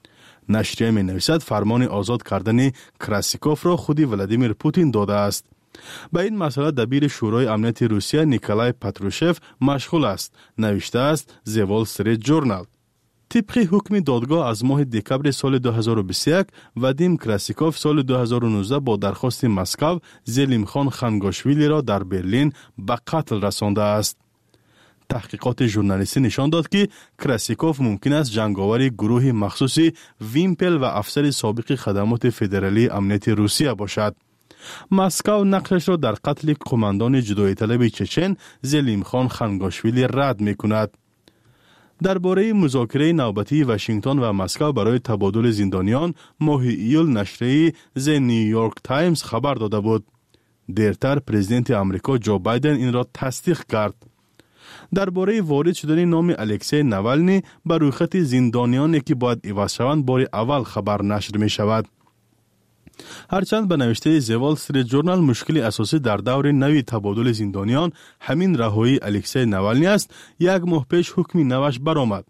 نشریه می نویسد فرمان آزاد کردن کراسیکوف را خودی ولادیمیر پوتین داده است. به این مسئله دبیر شورای امنیت روسیه نیکولای پاتروشف مشغول است، نوشته است زوال استریت جورنال. طبق حکم دادگاه از ماه دکبر سال 2021 وادیم کراسیکوف سال 2019 با درخواست مسکو زلیمخان خنگاشویلی را در برلین به قتل رسانده است. تحقیقات ژورنالیستی نشان داد که کراسیکوف ممکن است جنگاور گروه مخصوصی ویمپل و افسر سابق خدمات فدرالی امنیت روسیه باشد. مسکو نقشش را در قتل قماندان جدای طلب چچن زلیمخان خنگاشویلی رد می کند. درباره مذاکره نوبتی واشنگتن و مسکو برای تبادل زندانیان ماه ایول نشریه The New York Times خبر داده بود. دیرتر پرزیدنت آمریکا جو بایدن این را تصدیق کرد. درباره وارد شدن نام الکسی نوالنی بر روی خط زندانیانی که باید عوض شوند بار اول خبر نشر می شود. هرچند به نوشته زوال استریت جورنال مشکل اساسی در دور نوی تبادل زندانیان همین رهایی الکسی نوالنی است، یک ماه پیش حکم نوش برآمد.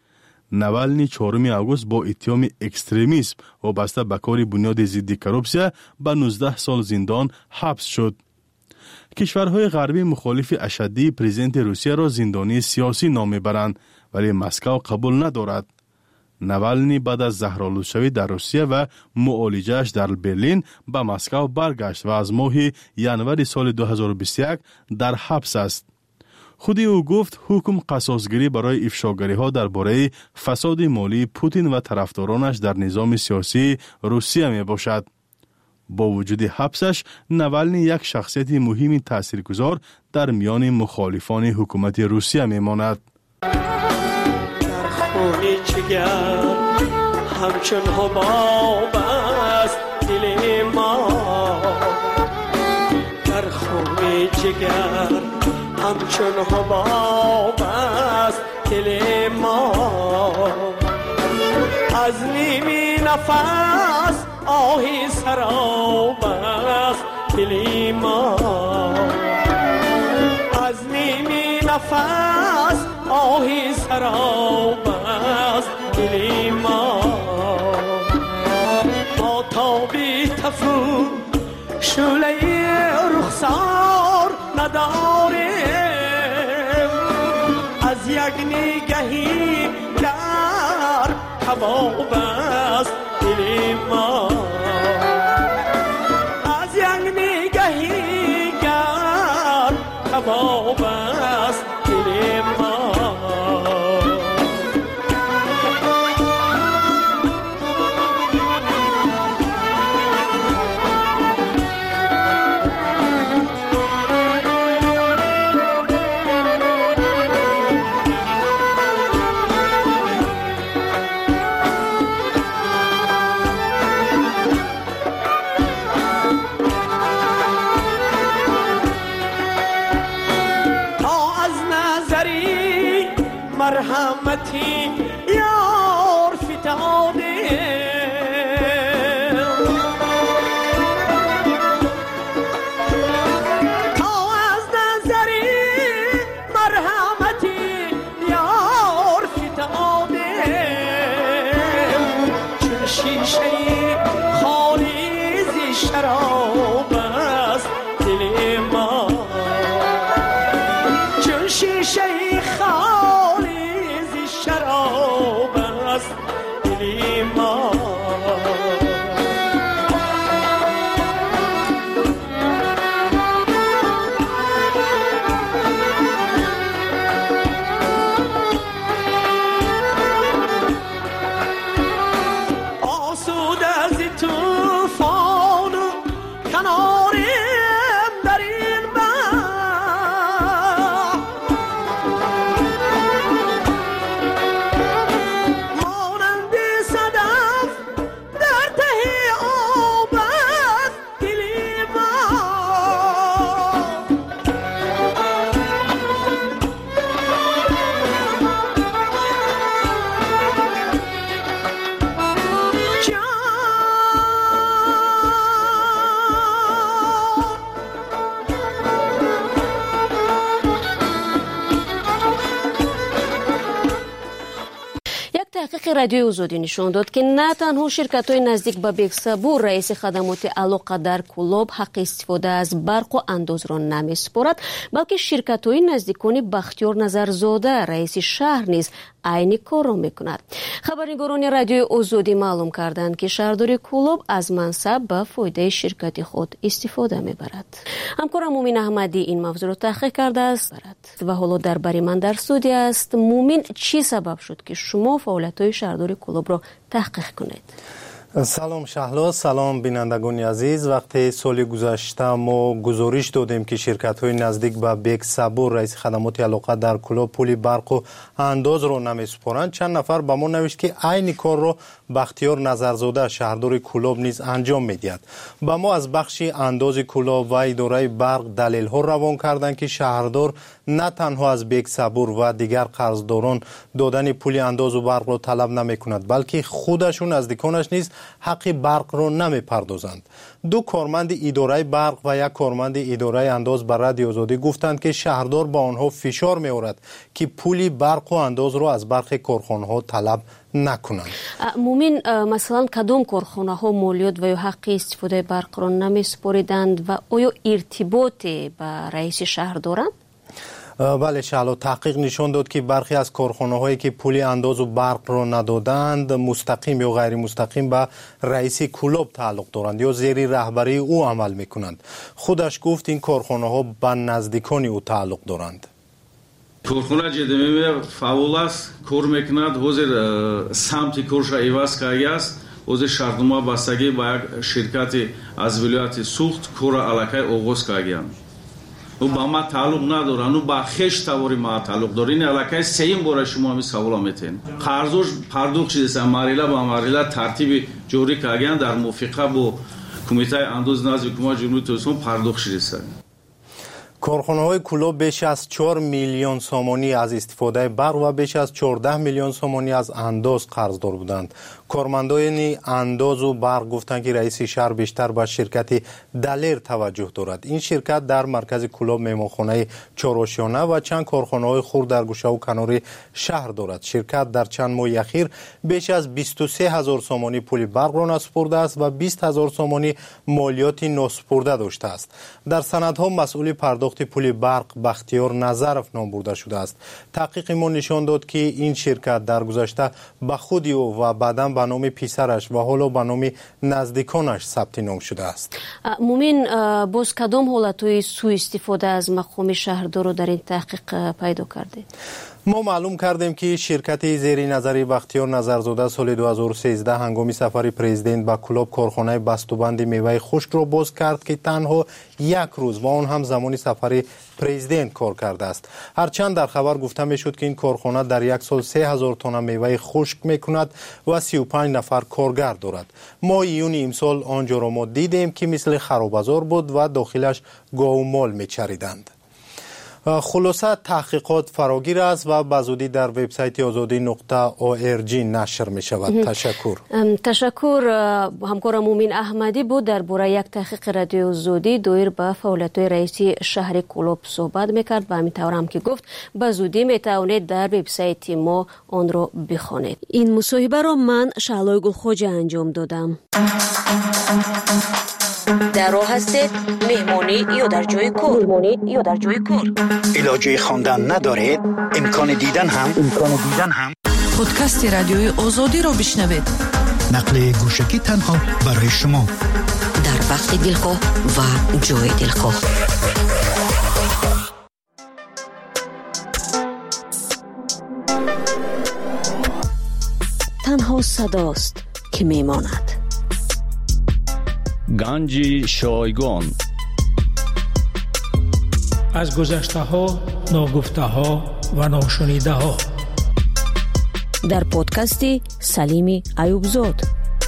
نوالنی 4 آگوست با اتهام اکستریمیسم وابسته به کار بنیاد ضد کروپسیا به 19 سال زندان حبس شد. کشورهای غربی مخالف اشدی پرزیدنت روسیه را زندانی سیاسی نام میبرند، ولی مسکو قبول ندارد. نوالنی بعد از زهرآلودشوی در روسیه و معالجه‌اش در برلین به مسکو برگشت و از ماه ژانویه سال 2021 در حبس است. خودی او گفت حکم قصاصگیری برای افشاگری‌ها درباره فساد مالی پوتین و طرفدارانش در نظام سیاسی روسیه می باشد. با وجود حبسش نوالنی یک شخصیت مهم تاثیرگذار در میان مخالفان حکومت روسیه میماند. در خون جگر همچون حباب است دل ما، در خون جگر همچون حباب است دل ما، از نیمی نفس آهی سراب است دل ما، از نیمی نفس آهی سراب است دل ما، ما تابی تفو شعله رخسار نداریم، از یک نگهی گر کباب است دل ما، از یک نگهی گر کباب است دل ما. مرحمتی یار فتاده، تا از نظری مرحمتی یار فتاده، چون شیشه خالی ز شراب است دل ما، چون شیشه خالی شراب است دل ما. آسوده از طوفان کناریم در این تحقیق رادیوی آزادی نشان داد که نه تنها شرکت‌های نزدیک به بیگ صبور رئیس خدمات علاقه در کلاب حق استفاده از برق و انداز را نمی‌سپارد، بلکه شرکت‌های نزدیکان بختیار نظرزاده رئیس شهر نیز عین کار را می‌کند. خبرنگاران رادیوی آزادی معلوم کردند که شهردار کلاب از منصب به فایده شرکت خود استفاده می‌برد. همکارم مومن احمدی این موضوع را تحقیق کرده است و حالا در بری من در استودیو است. مومن، چی سبب شد که شما فعالیت‌های شهردار کلاب را تحقیق کنید؟ سلام شهلا، سلام بینندگان عزیز. وقتی سال گذشته ما گزارش دادیم که شرکت‌های نزدیک به بیگ صبور رئیس خدمات علاقه در کلاب پول برق و انداز را نمی‌سپارند، چند نفر به ما نوشت که عین کار را بختیار نظرزاده شهردار کلاب نیز انجام می‌دهد. به ما از بخش انداز کلاب و اداره برق دلیل‌ها روان کردند که شهردار نه تنها از بیگ صبور و دیگر قرضداران دادن پول انداز و برق را طلب نمی‌کند، بلکه خودشون نزدیکانش نیز حق برق را نمی‌پردازند. دو کارمند اداره برق و یک کارمند اداره انداز به رادیو آزادی گفتند که شهردار با آنها فشار می‌آورد که پول برق و انداز را از برخی کارخانه‌ها طلب نکنند. مومن، مثلا کدام کارخانه‌ها مالیات و یا حق استفاده برق را نمی‌سپاریدند و آیا ارتباطی به رئیس شهر دارند؟ بله شهلا، تحقیق نشان داد که برخی از کارخانه‌هایی که پول انداز و برق را ندادند مستقیم یا غیر مستقیم به رئیس کلاب تعلق دارند یا زیر رهبری او عمل می‌کنند. خودش گفت این کارخانه‌ها به نزدیکان او تعلق دارند. کارخانه جدیدی فعال است، کار می‌کند، حاضر سمت کارش ایواز است. اوز شرطنامه بستگی با یک شرکت از ولایت سوخت کار علاقه آغاز کردن. او با ما تعلق نداره، او با خش تواری ما تعلق داره. این علاقه سیم بار شما می سوال میتین. قرضش پرداخت شده مرحله با مرحله ترتیب جوری کردن در موافقه با کمیته اندوز نزد حکومت جمهوری اسلامی پرداخت شده. کارخانه‌های کلو بیش از 4 میلیون سومانی از استفاده برق و بیش از 14 میلیون سومانی از انداز قرضدار بودند. کارمندان انداز و برق گفتند که رئیس شهر بیشتر به شرکت دلیر توجه دارد. این شرکت در مرکز کلو مهمانخانه چهارآشیانه و چند کارخانه‌های خرد در گوشه و کنار شهر دارد. شرکت در چند ماه اخیر بیش از 23000 سومانی پول برق را نسپرده است و 20000 سومانی مالیات ناسپرده داشته است. در سندها مسئول پرداخت پول برق بختیار نظرف نام برده شده است. تحقیق ما نشان داد که این شرکت در گذشته به خودی و بعداً به نام پسرش و حالا به نام نزدیکانش ثبت نام شده است. مومین، باز کدام حالتهای سوء استفاده از مقام شهردار رو در این تحقیق پیدا کردید؟ ما معلوم کردیم که شرکت زیر نظر بختیار نظرزاده سال 2013 هنگام سفر پرزیدنت به کلوب کارخانه بسته‌بندی میوه خشک را باز کرد که تنها یک روز و آن هم زمان سفر پرزیدنت کار کرده است. هرچند در خبر گفته میشد که این کارخانه در یک سال 3000 تن میوه خشک میکند و 35 نفر کارگر دارد. ما ایون امسال آنجا را ما دیدیم که مثل خرابازار بود و داخلش گاو و مال میچریدند. خلاصه تحقیقات فراگیر است و بزودی در وبسایت azadi.org نشر می شود. تشکر. همکار مومین احمدی بود درباره یک تحقیق رادیو آزادی دایر به فعالیت رئیس شهر کلوب صحبت میکرد و همینطور هم که گفت بزودی میتوانید در وبسایت ما آن را بخوانید. این مصاحبه را من شعلای گلخوجه انجام دادم. در راه هستید مهمانی یا در جای کار علاجه خواندن ندارید امکان دیدن هم پادکست رادیوی آزادی را بشنوید. نقل گوشکی تنها برای شما در وقت دلخواه و جای دلخواه. تنها صداست که میماند. گنج شایگان. از گذشته ها، ناگفته ها و ناشنیده ها. در پادکست سلیم ایوبزاد.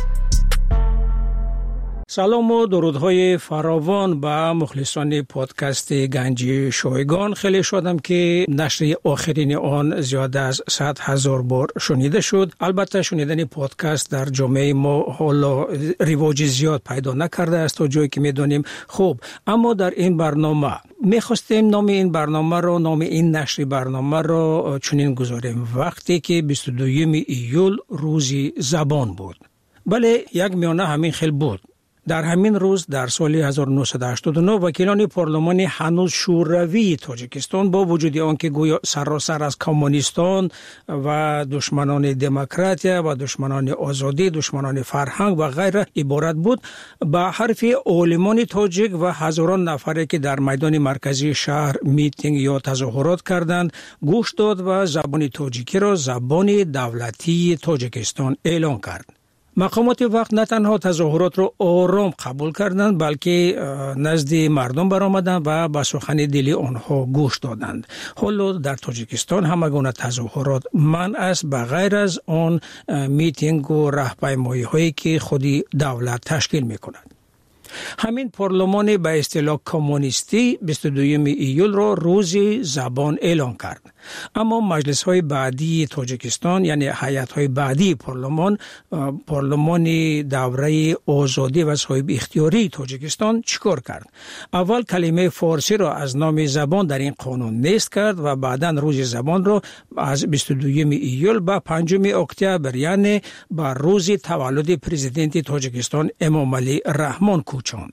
سلام و درودهای فراوان به مخلصان پادکست گنج شایگان. خیلی شادم که نشر آخرین آن زیاده از 100,000 بار شنیده شد. البته شنیدن پادکست در جامعه ما حالا رواج زیاد پیدا نکرده است تا جایی که میدانیم. خوب، اما در این برنامه میخواستیم نام این نشر برنامه را چنین گذاریم: وقتی که 22 ایول روزی زبان بود. بله، یک میانه همین خیلی بود. در همین روز در سال 1989 وکیلان پارلمانی هنوز شوروی تاجیکستان با وجود آنکه گویا سراسر از کمونیستان و دشمنان دموکراتیا و دشمنان آزادی، دشمنان فرهنگ و غیره عبارت بود، به حرف عالمان تاجیک و هزاران نفری که در میدان مرکزی شهر میتینگ یا تظاهرات کردند گوش داد و زبان تاجیکی را زبان دولتی تاجیکستان اعلان کرد. مقامات وقت نه تنها تظاهرات را آرام قبول کردند بلکه نزد مردم برآمدند و به سخن دلی آنها گوش دادند. حالا در تاجیکستان همگونه تظاهرات منع است به غیر از آن میتینگ و راهپیمایی هایی که خودی دولت تشکیل می کند. همین پارلمان به اصطلاح کمونیستی 22 ایول را روز زبان اعلان کرد. اما مجلس های بعدی تاجیکستان، یعنی هیئت های بعدی پارلمان دوره آزادی و صاحب اختیاری تاجیکستان چیکار کرد؟ اول کلمه فارسی را از نام زبان در این قانون نیست کرد و بعدا روز زبان را از 22 ایول به 5 اکتبر، یعنی بر روز تولد پرزیدنت تاجیکستان امام علی رحمان کوچاند.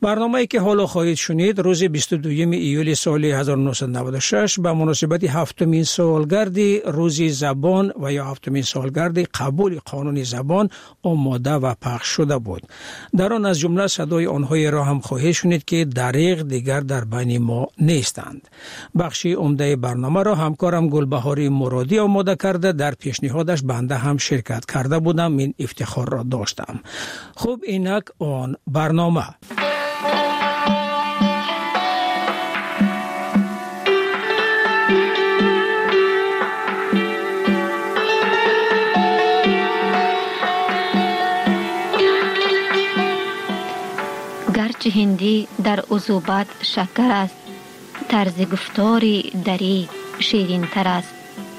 برنامه‌ای که حالا خواهید شنید روز 22 ایول سال 1996 به مناسبت هفتمین سالگرد روز زبان و یا هفتمین سالگرد قبول قانون زبان آماده و پخش شده بود. در آن از جمله صدای آنهایی را هم خواهید شنید که دریغ دیگر در بین ما نیستند. بخشی عمده برنامه را همکارم گلبهاری مرادی آماده کرده، در پیشنهادش بنده هم شرکت کرده بودم، این افتخار را داشتم. خب اینک آن برنامه. گرچه هندی در عذوبت شکر است، طرز گفتاری دری شیرین تر است.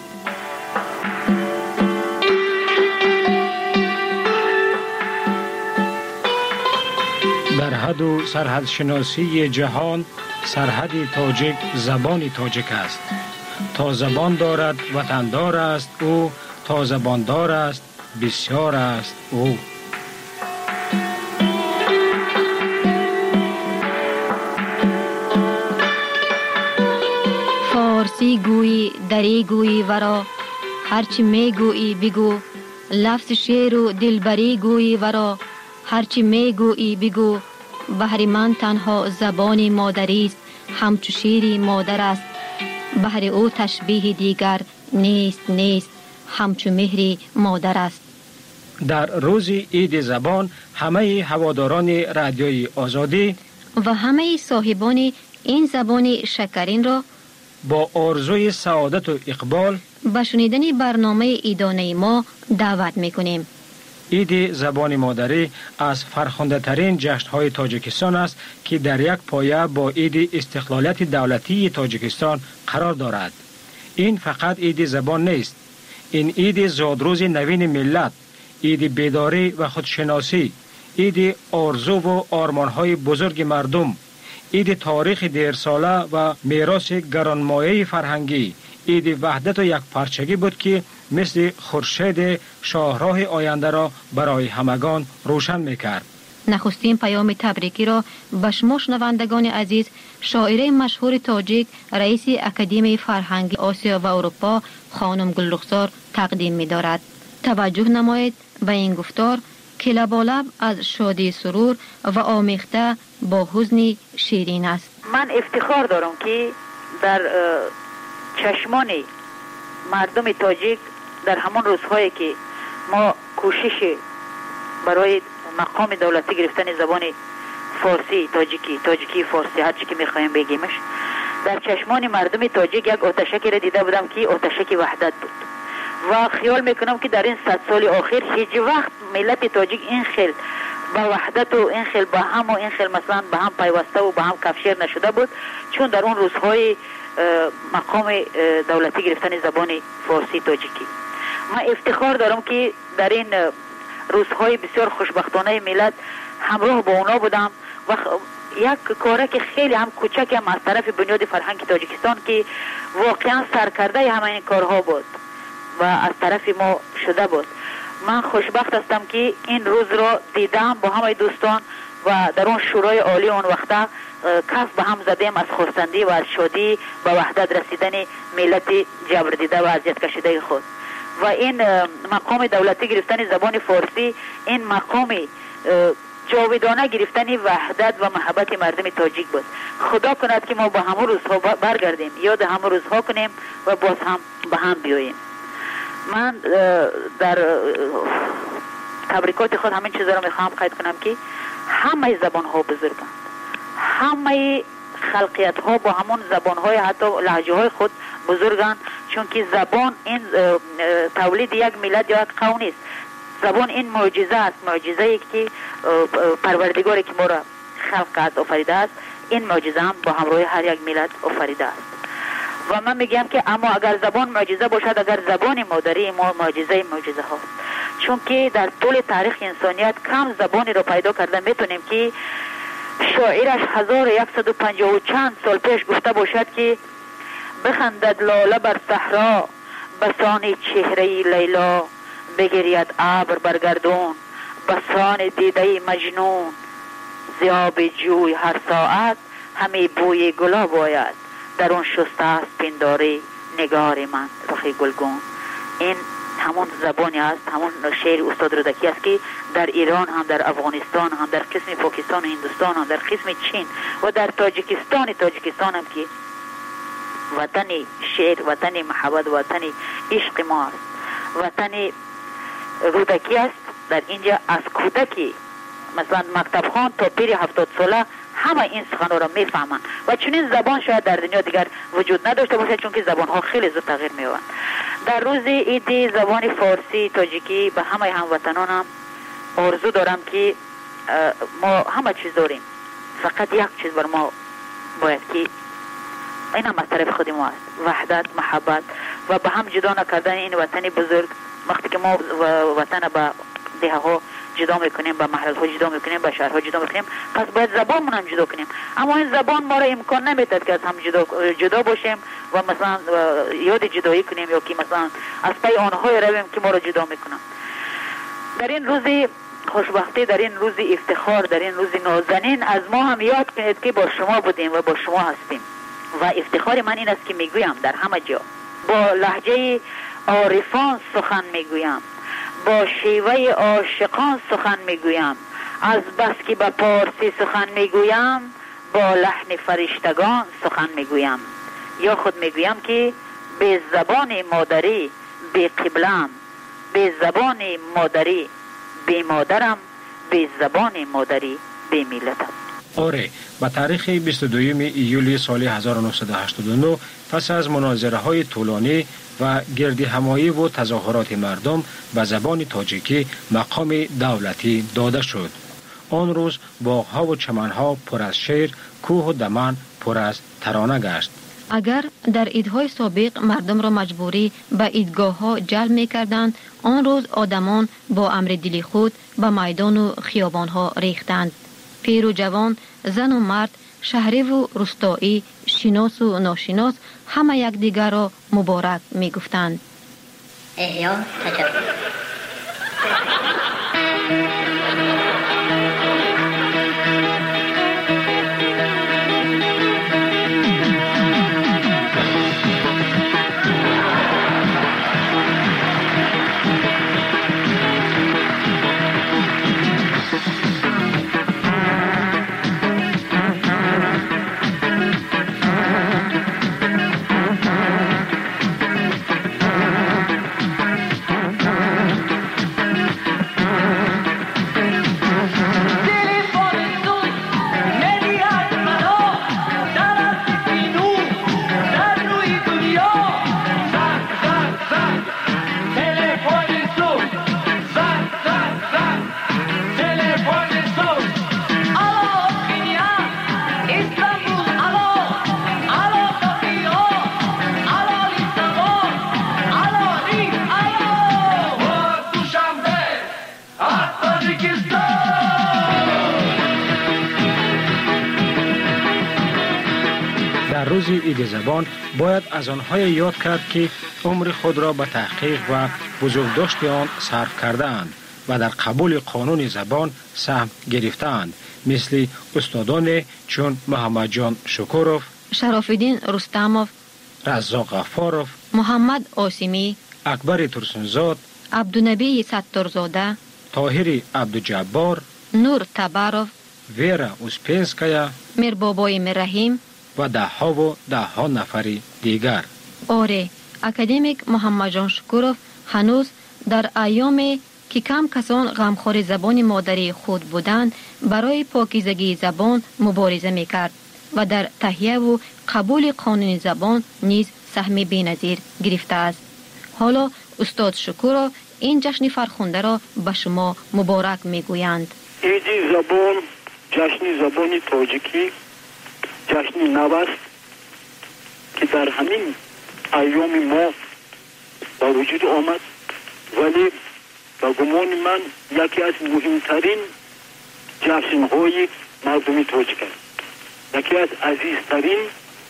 در حد و سرحد شناسی جهان سرحد تاجیک زبان تاجیک است. تا زبان دارد وطندار است او، تا زبان دار است بسیار است او. فارسی گویی دری گویی ورا، هرچی می گویی بگو، لفظ شعر و دلبری گویی ورا، هرچی می گویی بگو. بهر من تنها زبان مادری است، همچو شیری مادر است. بهر او تشبیه دیگر نیست، همچو مهری مادر است. در روز عید زبان همه هواداران رادیوی آزادی و همه صاحبان این زبان شکرین را با آرزوی سعادت و اقبال به شنیدن برنامه عیدانه ما دعوت میکنیم. عید زبان مادری از فرخنده ترین جشن‌های تاجیکستان است که در یک پایه با عید استقلالیت دولتی تاجیکستان قرار دارد. این فقط عید زبان نیست، این عید زادروز نوین ملت، عید بیداری و خودشناسی، عید آرزو و آرمان‌های بزرگ مردم، عید تاریخ دیرساله و میراث گرانمایه فرهنگی، عید وحدت و یک پارچگی بود که مثل خورشید شاهراه آینده را برای همگان روشن میکرد. نخستین پیام تبریکی را به شما شنوندگان عزیز شاعره مشهور تاجیک، رئیس اکادمی فرهنگی آسیا و اروپا خانم گلرخسار تقدیم می‌دارد. توجه نمایید به این گفتار که لبالب از شادی سرور و آمیخته با حزن شیرین است. من افتخار دارم که در چشمان مردم تاجیک در همون روزهایی که ما کوشش برای مقام دولتی گرفتن زبان فارسی تاجیکی فارسی هر چی که میخوایم بگیمش، در چشمان مردم تاجیک یک آتشکی را دیده بودم که آتشک وحدت بود و خیال میکنم که در این 100 سال آخر هیچ وقت ملت تاجیک این خیل با وحدت و این خیل با هم و این خیل مثلا به هم پیوسته و به هم کفشیر نشده بود، چون در اون روزهای مقام دولتی گرفتن زبان فارسی تاجیکی. من افتخار دارم که در این روزهای بسیار خوشبختانه ملت همراه با اونا بودم و یک کاره که خیلی هم کوچک هم از طرف بنیاد فرهنگ تاجیکستان که واقعا سرکرده همه این کارها بود و از طرف ما شده بود. من خوشبخت هستم که این روز را دیدم با همه دوستان و در اون شورای عالی اون وقتا کف به هم زدیم از خرسندی و از شادی به وحدت رسیدن ملت جبر دیده و اذیت کشیده خود. و این مقام دولتی گرفتن زبان فارسی این مقام جاودانه گرفتن وحدت و محبت مردم تاجیک بود. خدا کند که ما با همون روزها برگردیم، یاد همون روزها کنیم و باز هم به هم بیاییم. من در تبریکات خود همین چیزا رو میخوام قید کنم که همه زبان ها بزرگند، همه خلقیت ها با همون زبان های حتی لهجه های خود بزرگند، چون که زبان این تولید یک ملت یا یک قوم نیست. زبان این معجزه است، معجزه ای که پروردگاری که ما را خلق کرد آفریده است، این معجزه هم با همراه هر یک ملت آفریده است. و من میگم که اما اگر زبان معجزه باشد، اگر زبان مادری ما معجزه ها، چون که در طول تاریخ انسانیت کم زبانی رو پیدا کرده میتونیم که شاعرش 1150 و چند سال پیش گفته باشد که بخندد لاله بر صحرا بسان چهره لیلا، بگرید ابر بر گردون بسان دیده مجنون، زیاب جوی هر ساعت همی بوی گلاب آید، در اون شسته است پنداری نگار من رخ گلگون. این همون زبانی است، همون شعر استاد رودکی است که در ایران هم، در افغانستان هم، در قسم پاکستان و هندوستان هم، در قسم چین و در تاجیکستان هم که وطن شعر، وطن محبت، وطن عشق ما است، وطن رودکی است. در اینجا از کودکی مثلا مکتب خان تا پیر 70 ساله همه این سخن را میفهمند و چنین زبان شاید در دنیا دیگر وجود نداشته باشه، چون که زبان ها خیلی زود تغییر می‌یابند. در روز عید زبان فارسی، تاجیکی به همه هموطنانم آرزو دارم که ما همه چیز داریم، فقط یک چیز بر ما باید که این هم از طرف خود ما است، وحدت، محبت و به هم جدا نکردن این وطن بزرگ. وقتی که ما وطن به ده ها جدا میکنیم، به محل ها جدا میکنیم، به شهرها جدا میکنیم، پس باید زبان هم جدا کنیم. اما این زبان ما را امکان نمیداد که از هم جدا باشیم و مثلا یاد جدایی کنیم یا که مثلا از پی آنهای رویم که ما را جدا میکنن. در این روز خوشبختی، در این روز افتخار، در این روز نازنین از ما هم یاد کنید که با شما بودیم و با شما هستیم. و افتخار من این است که میگویم در همه جا با لهجه عارفان سخن میگویم، با شیوه عاشقان سخن میگویم، از بس که به پارسی سخن میگویم با لحن فرشتگان سخن میگویم. یا خود میگویم که به زبان مادری به قبلم، به زبان مادری به مادرم، به زبان مادری به ملتم. آره، به تاریخ 22 ایولی سال 1989 پس از مناظره های طولانی و گرد همایی و تظاهرات مردم به زبان تاجیکی مقام دولتی داده شد. آن روز باغ‌ها و چمن‌ها پر از شعر، کوه و دمن پر از ترانه گشت. اگر در عیدهای سابق مردم را مجبوری به عیدگاه‌ها جلب می‌کردند، آن روز آدمان با امر دلی خود به میدان و خیابان‌ها ریختند. پیر و جوان، زن و مرد، شهری و روستایی، شناس و ناشناس همه یک دیگر را مبارک می گفتند. احیا تجربه روز عید زبان باید از آنهای یاد کرد که عمر خود را به تحقیق و بزرگداشت آن صرف کرده‌اند و در قبول قانون زبان سهم گرفته‌اند، مثل استادان چون محمد جان شکوروف، شراف‌الدین رستموف، رزاق غفاروف، محمد آسیمی، اکبر ترسونزاد، عبدالنبی ستارزاده، طاهر عبدالجبار، نور تباروف، ویرا اوسپینسکایا، میربابای مرحیم و ده نفری دیگر. آره، اکادمیک محمد جان شکوروف هنوز در ایامی که کم کسان غمخوار زبان مادری خود بودند برای پاکیزگی زبان مبارزه میکرد و در تهیه و قبول قانون زبان نیز سهم بی‌نظیر گرفته است. حالا استاد شکوروف این جشن فرخنده را به شما مبارک میگویند. عید زبان، جشن زبان تاجیکی، جشن نو است که در همین ایام ما با وجود آمد، ولی با گمان من یکی از مهمترین جشن‌های مردمی تاجیک است، یکی از عزیزترین،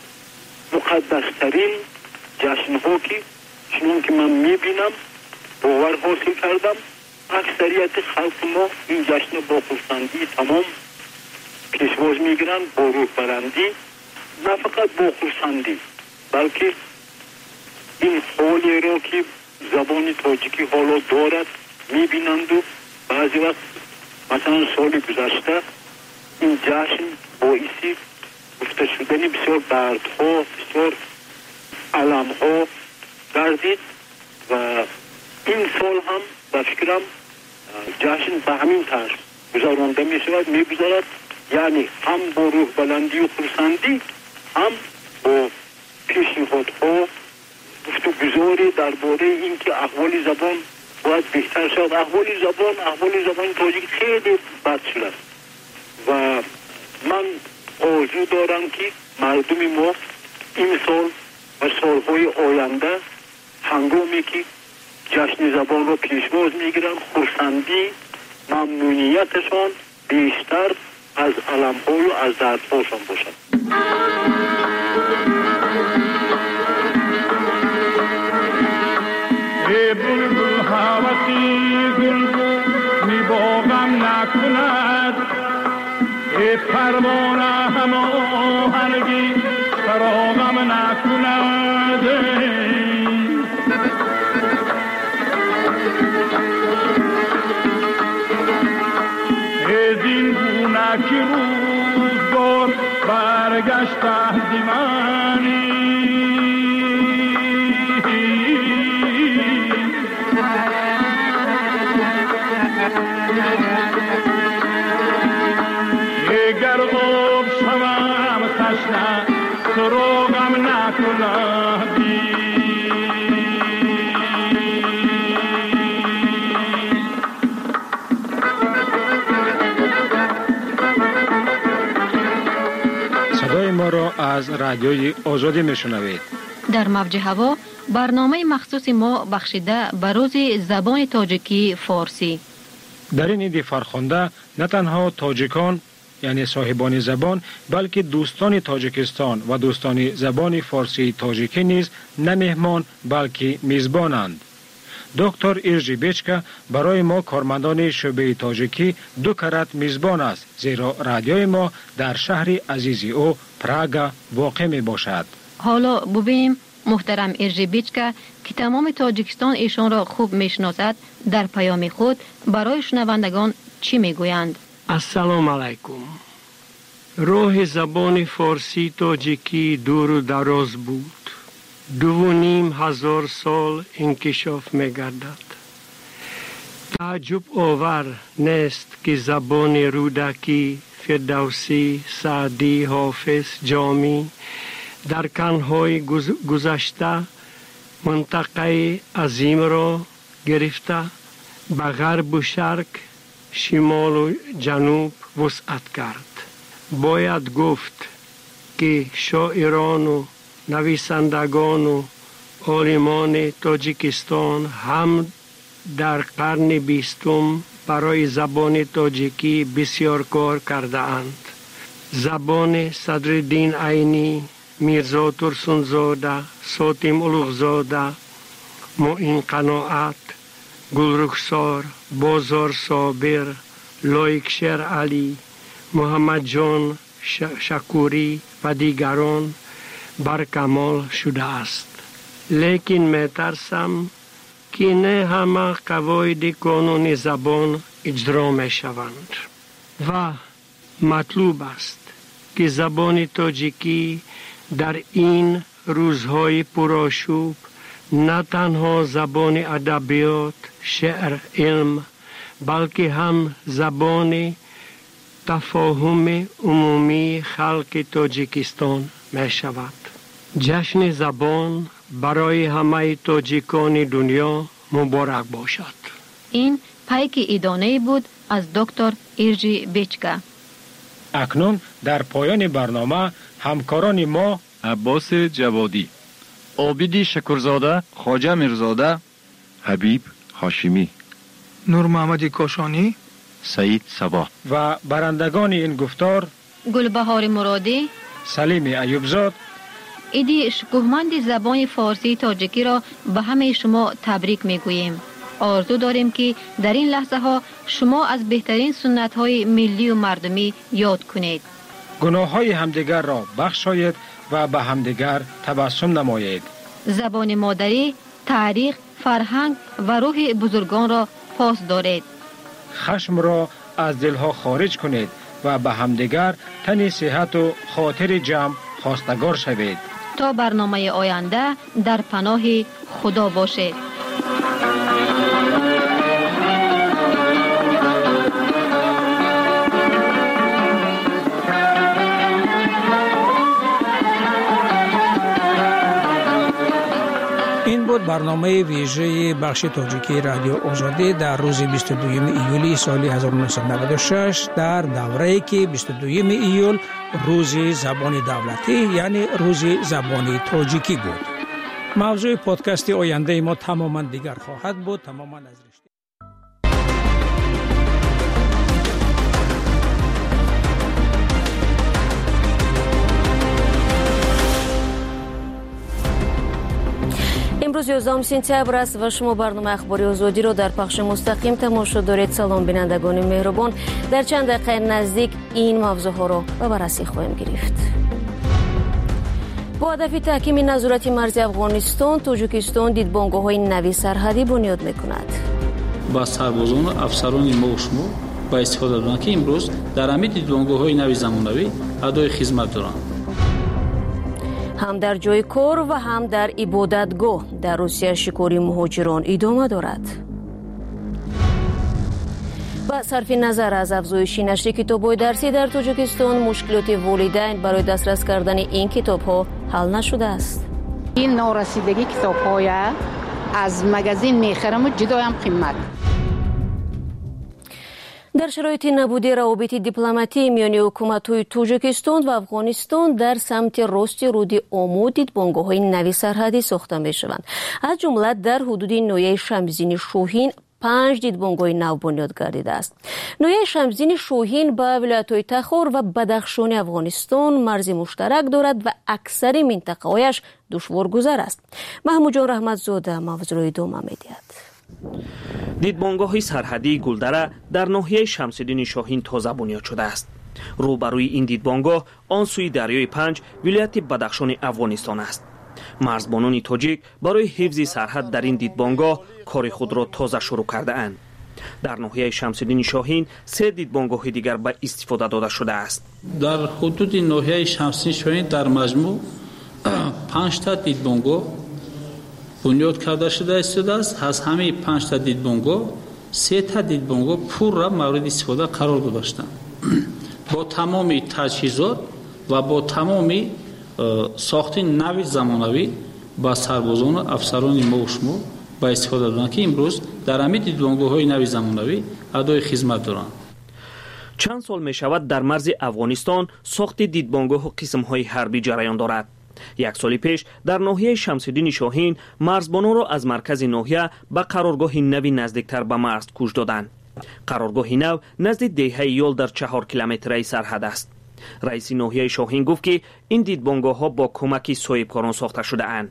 مقدسترین جشن‌ها که چنان که من می‌بینم باور حاصل کردم اکثریت خلق ما این جشن با خرسندی تمام پیشواز میگیرن با روح برندی، نه فقط با خرسندی، بلکه این حالی را که زبان تاجیکی حالا دارد میبینند و بعضی وقت مثلا سال گذشته این جشن باعثی گفته شدن بسیار دردها، بسیار علمها گردید و این سال هم به فکرم جشن به همین طرز گذرانده می شود، می گذارد، یعنی هم با روح بلندی و خرسندی، هم با پیشنهادها گفتگوزاری درباره اینکه احوال زبان باید بهتر شد. احوال زبان تاجیک خیلی بد شده و من آرزو دارم که مردم ما این سال و سالهای آینده هنگامی که جشن زبان را پیشواز میگیرن خرسندی ممنونیتشان بیشتر از علم‌های و از دردهاشان باشد. ای بلبل هوسی گلگو می باغم نکند، ای پروانه هماهنگی فراغم نکند. ای زین گونه که روزگار برگشت عهد منی، اگر آب شوم تشنه سراغم نکندی. صدای ما را از رادیوی آزادی میشنوید. در موج هوا برنامه مخصوص ما بخشیده به روز زبان تاجیکی فارسی. در این عید فرخنده نه تنها تاجیکان یعنی صاحبان زبان بلکه دوستان تاجیکستان و دوستان زبان فارسی تاجیکی نیز نه مهمان بلکه میزبانند. دکتر ایرجی بیچکا برای ما کارمندان شعبه تاجیکی 2 کرات میزبان است، زیرا رادیوی ما در شهر عزیزی او پراگا واقع می باشد. حالا ببینیم محترم ایرجی بیچکا که تمام تاجیکستان ایشان را خوب میشناسد در پیام خود برای شنوندگان چی میگویند؟ السلام علیکم. راه زبان فارسی تاجیکی دور و دراز بود. 2,500 سال انکشاف می‌گردد. تعجب آور نیست که زبان رودکی، فردوسی، سعدی، حافظ، جامی در قرن‌های گذشته منطقه عظیم را گرفته به غرب و شرق، شمال و جنوب وسعت کرد. باید گفت که شاعران و نویسندگان و عالمان تاجیکستان هم در قرن 20 برای زبان تاجیکی بسیار کار کرده اند. زبان صدرالدین عینی، میرزا ترسونزاده، ساتم اولوغزاده، معین قناعت، گلرخسار، بازار صابر، لایکشیر علی، محمد جان شکوری و دیگران برکمال شده است. لیکن می ترسم که نه همه قواعد قانون زبان اجرا می شوند و مطلوب است که زبان تاجیکی در این روزهای پرآشوب نه تنها زبان ادبیات، شعر، علم بلکه هم زبان تفاهم عمومی خلق تاجیکستان می شود. جشن زبان برای همه تاجیکان دنیا مبارک باشد. این پیک ایدانه بود از دکتر ایرجی بیچکا. اکنون در پایان برنامه همکاران ما عباس جوادی، عابدی شکرزاده، خواجه میرزاده، حبیب هاشمی، نور محمد کاشانی، سعید صباح و برندگان این گفتار گلبهار مرادی، سلیم ایوبزاد ایدی شکوهمند زبان فارسی تاجیکی را به همه شما تبریک میگوییم. آرزو داریم که در این لحظه ها شما از بهترین سنت های ملی و مردمی یاد کنید. گناه های همدیگر را بخشایید و به همدیگر تبسم نمایید. زبان مادری، تاریخ، فرهنگ و روح بزرگان را پاس دارید. خشم را از دلها خارج کنید و به همدیگر تن صحت و خاطر جمع خواستگار شوید. تا برنامه آینده در پناه خدا باشید. این بود برنامه ویژه بخش تاجیکی رادیو آزادی در روز 22 ایولی سال 1996 در دوره‌ای که 22 ایول روز زبان دولتی یعنی روز زبان تاجیکی بود. موضوع پادکست آینده ما تماما دیگر خواهد بود، تماما از رشته امروز 11 سپتامبر است و شما برنامه اخباری آزادی را در پخش مستقیم تماشا دارید. سلام بینندگان مهربان، در چند دقیقه نزدیک این موضوعها را به بررسی خواهیم گرفت. با هدف تحکیم نظارت مرزی افغانستان، تاجیکستان دیدبانگاه‌های نوی سرحدی بنیاد می‌کند. با سربازان و افسران ما و شما با استفاده دادن که امروز در همین دیدبانگاه‌های نوی زمانوی ادای خدمت دارند. هم در جای کار و هم در عبادتگاه در روسیه شکاری مهاجران ادامه دارد. با صرف نظر از افزایش نشر کتاب‌های درسی در تاجیکستان، مشکلات والدین برای دسترس کردن این کتاب‌ها حل نشده است. این نارسیدگی کتاب‌های از مگزین می‌خرم و جدا هم قیمت. در شرایط نبود روابط دیپلماتی میان حکومت‌های تاجیکستان و افغانستان در سمت راست رود امو دیدبانگاه‌های نوی سرحدی ساخته می‌شوند. از جمله در حدود ناحیه شمزین شوهین 5 دیدبانگاه نو بنیاد گردیده است. ناحیه شمزین شوهین با ولایت‌های تخار و بدخشان افغانستان مرز مشترک دارد و اکثر منطقه‌هایش دشوارگذر است. محمود جان رحمتزاده موضوع ادامه می‌دهد. دیدبانگاه سرحدی گلدره در ناحیه شمس‌الدین شاهین تازه بنیاد شده است. روبروی این دیدبانگاه آن سوی دریای پنج ولایت بدخشان افغانستان است. مرزبانان تاجیک برای حفظ سرحد در این دیدبانگاه کار خود را تازه شروع کرده اند. در ناحیه شمس‌الدین شاهین 3 دیدبانگاه دیگر به استفاده داده شده است. در حدود ناحیه شمس‌الدین شاهین در مجموع 5 تا دیدبانگاه بنیاد کرده شده است. از همه 5 تا دیدبانگاه 3 تا دیدبانگاه پور را مورد استفاده قرار داده شدند. با تمام تجهیزات و با تمام ساخت نوی زمانوی با سربازان و افسران ما و شما با استفاده دادن که امروز در همین دیدبانگاه‌های نوی زمانوی ادای خدمت دارند. چند سال می شود در مرز افغانستان ساخت دیدبانگاه و قسم‌های حربی جریان دارد. 1 سال پیش در ناحیه شمس‌الدین شاهین مرزبانان را از مرکز ناحیه به قرارگاه نوی نزدیکتر به مرز کوچ دادند. قرارگاه نو نزدیک دهه یول در 4 کیلومتری سرحد است. رئیس ناحیه شاهین گفت که این دیدبانگاه‌ها با کمک صاحبکاران ساخته شده اند.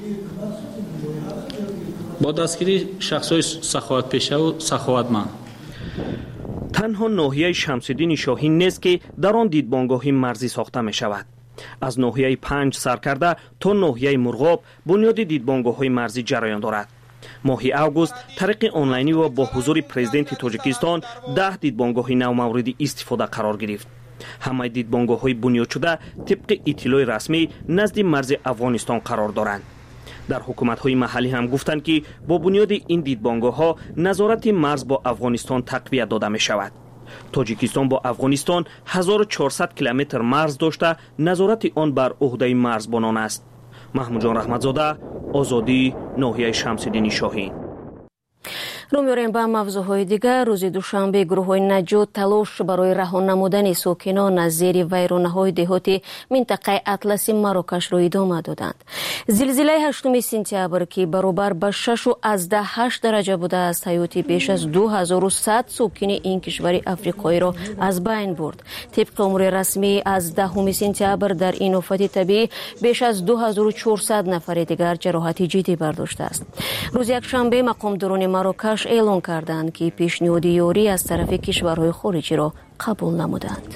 با دستگیری شخص‌های سخاوت‌پیشه و سخاوتمند. تنها ناحیه شمس‌الدین شاهین نیست که در آن دیدبانگاه مرزی ساخته می شود. از ناحیه 5 سر کرده تا ناحیه مرغاب بنیاد دیدبانگاه‌های مرزی جریان دارد. ماه اوگوست طریق آنلاینی و با حضور پرزیدنت تاجیکستان 10 دیدبانگاه نو مورد استفاده قرار گرفت. همه دیدبانگاه‌های بنیاد شده طبق اطلاع رسمی نزد مرز افغانستان قرار دارند. در حکومت‌های محلی هم گفتند که با بنیاد این دیدبانگاه‌ها نظارت مرز با افغانستان تقویت داده می‌شود. تاجیکستان با افغانستان 1400 کیلومتر مرز داشته نظارت آن بر عهده مرزبانان است. محمود جان رحمتزاده، آزادی، ناحیه شمس‌الدین شاهین. رو می‌ریم به موضوعهای دیگر. روز دوشنبه گروه‌های نجات تلاش برای رها نمودن ساکنان از زیر ویرانه‌های دهاتی منطقه اطلس مراکش را ادامه دادند. زلزله 8 سپتامبر که برابر به 6.8 درجه بوده است، حیات بیش از 2100 ساکن این کشور افریقایی را از بین برد. طبق امور رسمی از 10 سپتامبر در این آفت طبیعی بیش از 2400 نفر دیگر جراحت جدی برداشته است. روز یکشنبه مقامداران مراکش شورش اعلان کردند که پیشنهاد یاری از طرف کشورهای خارجی را قبول نمودند.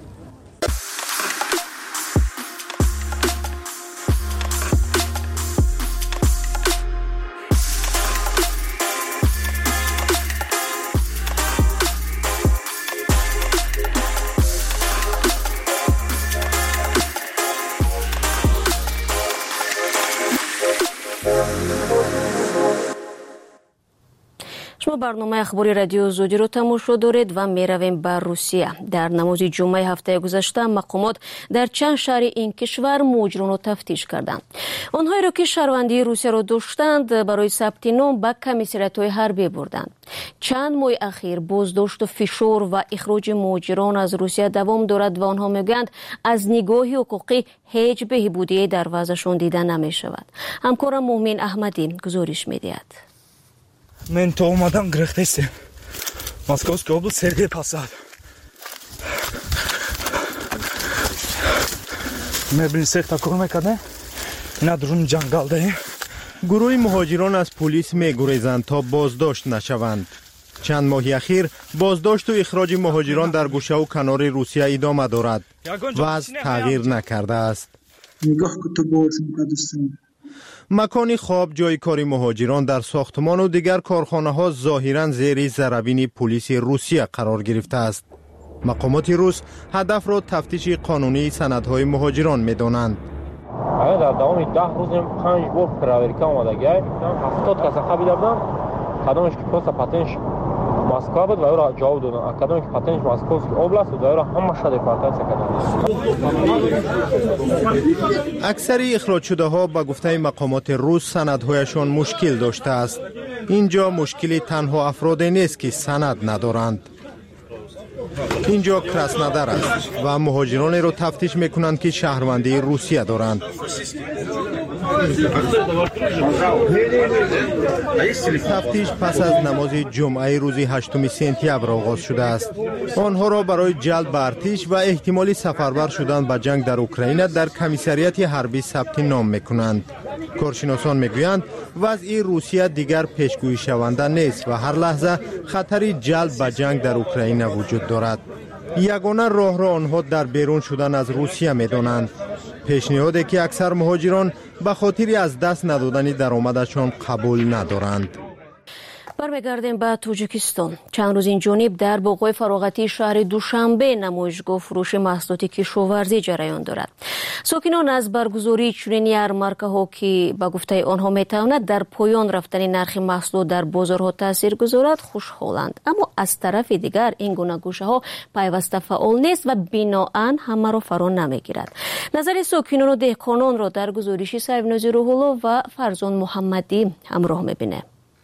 شما برنامه اخباری رادیو زودی رو تماشا دارید و می رویم بر روسیه. در نماز جمعه هفته گذشته مقامات در چند شهر این کشور مهاجران را تفتیش کردند. آنهایی را که شهروندی روسیه را داشتند برای ثبت نام به کمیساریات‌های حربی بردند. چند ماه اخیر بازداشت و فشار و اخراج مهاجران از روسیه دوام دارد و آنها میگویند از نگاه حقوقی هیچ بهبودی در وضعشان دیده نمی شود. همکارم مومن احمدی گزارش می‌دهد. من تو اومدم گرفته استم. Moskovskiy oblast Sergey Posad. مبل سخت کار میکنه. اینا درون جنگل داریم. گروه مهاجران از پلیس میگریزند تا بازداشت نشوند. چند ماه اخیر بازداشت و اخراج مهاجران در گوشه و کنار روسیه ادامه دارد. وضع تغییر نکرده است. مکان خواب جای کار مهاجران در ساختمان و دیگر کارخانه ها ظاهراً زیر ضربین پلیس روسیه قرار گرفته است. مقامات روس هدف را تفتیش قانونی سندهای مهاجران می‌دانند. در دوام 10 روز 5 بار پراورکا آمدگی 70 کس خبر دادم. کدامش که پست پاتنش مسکو بود و او را جواب دادن. کدامش که پاتنش مسکوفسکی اوبلاست و او را همه شده پاتنس کردند. اکثر اخراج شده ها به گفته مقامات روس سندهایشان مشکل داشته است. اینجا مشکلی تنها افراد نیست که سند ندارند. اینجا کراسنودار است و مهاجرانی را تفتیش میکنند که شهروندی روسیه دارند. تفتیش پس از نماز جمعه روز 8 سپتامبر آغاز شده است. آنها را برای جلب به ارتش و احتمالی سفربر شدن به جنگ در اوکراین در کمیساریات حربی ثبت نام میکنند. کارشناسان میگویند وضع روسیه دیگر پیشگویی شونده نیست و هر لحظه خطری جلب به جنگ در اوکراین وجود دارد. یگانه راه را آنها در بیرون شدن از روسیه میدانند. پیشنهادی که اکثر مهاجران به خاطر از دست ندادن درآمدشان قبول ندارند. برمیگردیم به تاجیکستان. چند روز این جانب در باغ‌های فراغتی شهر دوشنبه نمایشگاه فروش محصولات کشاورزی جریان دارد. ساکنان از برگزاری چنین یارمارکه‌ها که به گفته آنها میتواند در پایان رفتن نرخ محصولات در بازارها تاثیر گذارد خوشحالند، اما از طرف دیگر این گونه گوشه‌ها پیوسته فعال نیست و بنااً همه را فرا نمیگیرد. نظر ساکنان و دهقانان را در گزارشی سرویناز روح‌الله و فرزان محمدی همراه می‌بینیم.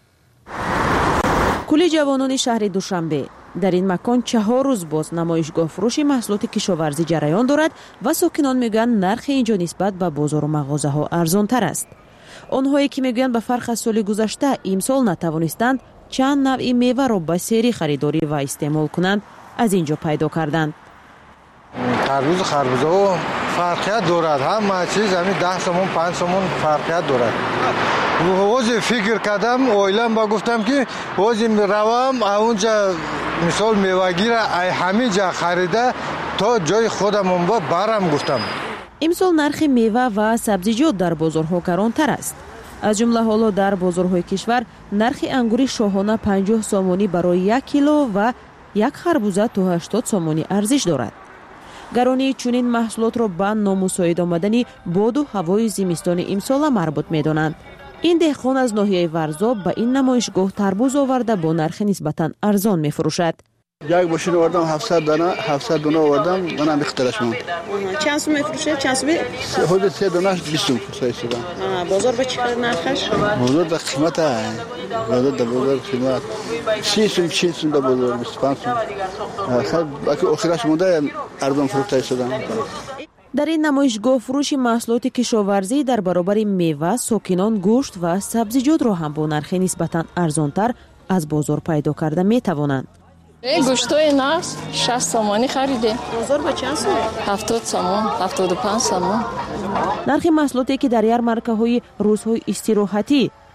کل جوانان شهر دوشنبه در این مکان 4 روز باز نمایشگاه فروش محصولات کشاورزی جریان دارد و ساکنان میگویند نرخ اینجا نسبت به بازار و مغازه ها ارزان تر است. آنهایی که میگویند به فرق از سال گذشته امسال نتوانستند چند نوع میوه را به سری خریداری و استعمال کنند از اینجا پیدا کردند. تربوز خربوزه و فرقیت دارد، همه چیز همین 10 سومون 5 سومون فرقیت دارد. واسه فکر کردم اویلم با گفتم که واسه میروم اونجا مثال میوگی را همین جا خریده تا جای خودم با برم گفتم. امسال نرخ میوه و سبزیجات در بازارها گرانتر است. از جمله حالا در بازارهای کشور نرخ انگور شاهانه 50 سومانی برای 1 کیلو و یک خربوزه تا 80 سومانی ارزش دارد. گرانی چنین محصولات را به نامساعد آمدن باد و هوای زمستان امسال مربوط می‌دانند. این دهقان از ناحیه ورزاب به این نمایشگاه تربوز آورده با نرخ نسبتاً ارزان می‌فروشد. یک ماشین آوردم 700 دانه آوردم منم بخطرش من. چند سوم می‌فروشه؟ چند سوم؟ حدود 3 دانه 20 سوم فروشیدم. بازار به چقدر نرخش؟ بازار در قیمت بازار قیمت 30 سوم در بازار 25 سوم. خب آخرش مونده ارزان فروخته شدم. در این نمایشگاه فروش محصولات کشاورزی در برابر میوه، ساکنان گوشت و سبزیجات را هم با نرخ نسبتاً ارزانتر از بازار پیدا کرده می توانند. گوشتای ناس 60 سومانی خریده. بازار به چند سوم؟ 70 سوم، 75 سوم. نرخ محصولاتی که در یارمارکه‌های روزهای استراحتی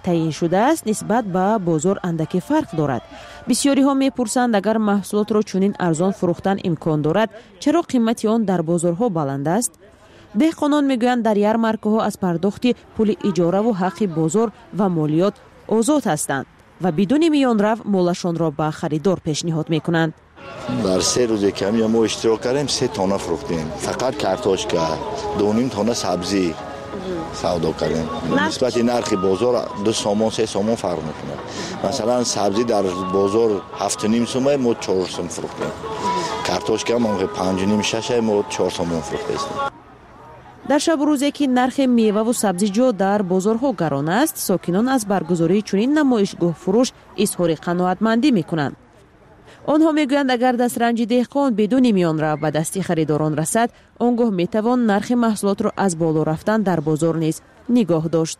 таъин шудааст нисбат ба бозор андаке фарқ дорад. бисёриҳо мепурсанд агар маҳсулотро чунин арзон фурӯхтан имкон дорад чаро қимати он дар бозорҳо баланд аст? деҳқонон мегӯянд дар ярмаркаҳо аз пардохти пули иҷораву ҳаққи бозор ва молиёт озод ҳастанд ва бидуни миёнрав молашонро ба харидор пешниҳод мекунанд. бар 3 рӯзе ками мо иштирок кардем 3 тонна фурӯхтем. Фақат картошка, 2.5 тонна сабзӣ савдо кардем. нисбати нархи бозор 2 сомон 3 сомон фарқ мекунад. масалан сабзӣ дар бозор 7.5 сомон мо 4 сом фурӯхтем. картошка мо 5.5 6 мо 4 сомон фурӯхтем. дар шабу рӯзе ки нархи меваву сабзиҷот дар бозорҳо гарон аст, сокинон аз баргузории чунин намоишгоҳфурӯш изҳори қаноатмандӣ мекунанд. онҳо мегӯянд агар дастранҷи деҳқон бидуни миёнрав ба дасти харидорон расад, он гоҳ метавон нархи маҳсулотро аз боло рафтан дар бозор низ нигоҳ дошт.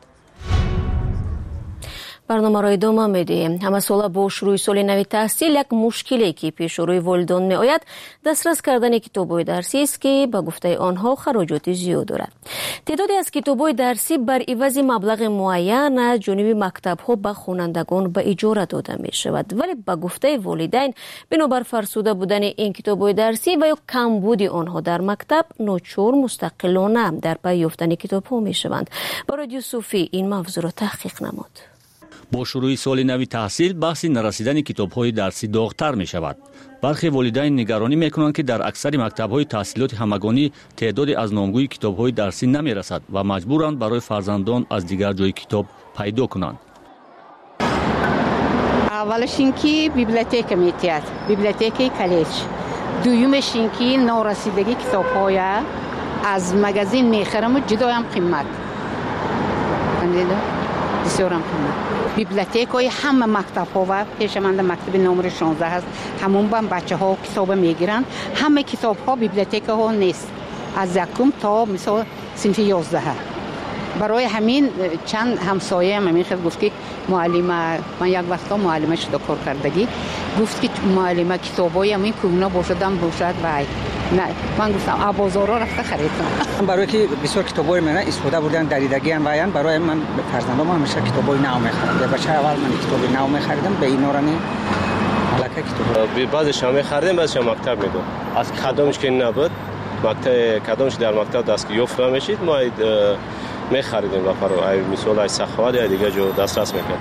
барномаро идома медиҳем. ҳамасола бо шурӯи соли нави таҳсил як мушкиле ки пеш рӯи волидон меояд дастрас кардани китобҳои дарсист ки ба гуфтаи онҳо хароҷоти зиёд дорад. теъдоде аз китобҳои дарсӣ бар ивази маблағи муайян аз ҷониби мактабҳо ба хонандагон ба иҷора дода мешавад, вале ба гуфтаи волидайн бинобар фарсуда будани ин китобҳои дарсӣ ва ё камбуди онҳо дар мактаб ночор мустақилона дар пай ёфтани китобҳо мешаванд. барои Юсуфӣ ин мавзӯъро таҳқиқ намуд. бо шурӯи соли нави таҳсил баҳси нарасидани китобҳои дарсӣ доғтар мешавад. бархе волидайн нигаронӣ мекунанд ки дар аксари мактабҳои таҳсилоти ҳамагонӣ теъдоде аз номгӯи китобҳои дарсӣ намерасад ва маҷбуранд барои фарзандон аз дигар ҷои китоб пайдо кунанд. аввалаш ин ки библиотека метиҳад, библиотекаи коллеҷ. дуюмаш ин ки норасидагии китобҳоя аз магазин мехараму ҷудоям қимат. бисёрам қимат. библиотекаи ҳама мактабҳо ва пешаманда мактаби номери 16 ҳаст. ҳамон ба бачаҳо китоба мегиранд. ҳама китобҳо библиотекаҳо нест. аз якум то мисол синфи 11. барои ҳамин чанд ҳамсояам ҳамин хел гуфт ки муаллима, ман як вақто муаллима шуда кор кардагӣ, гуфт ки муаллима китобҳои ҳамин кӯна бошадам бошад вай. ман гуфтам а бозорро рафта харидам. барое ки бисёр китобҳои мена истифода бурдан даридагиам ваян, барои ман фарзандам ҳамеша китобҳои нав мехаридам. бачаи аввал ман китоби нав мехаридам, ба инорани алака китоб. баъзеш мехаридам, баъзеш мактаб медод. аз кадомиш ки набуд, мактаб кадомиш дар мактаб даст ёфт мешид, мо мехаридем ва фаро ай мисол ай саховат я дигар ҷо дастрас мекард.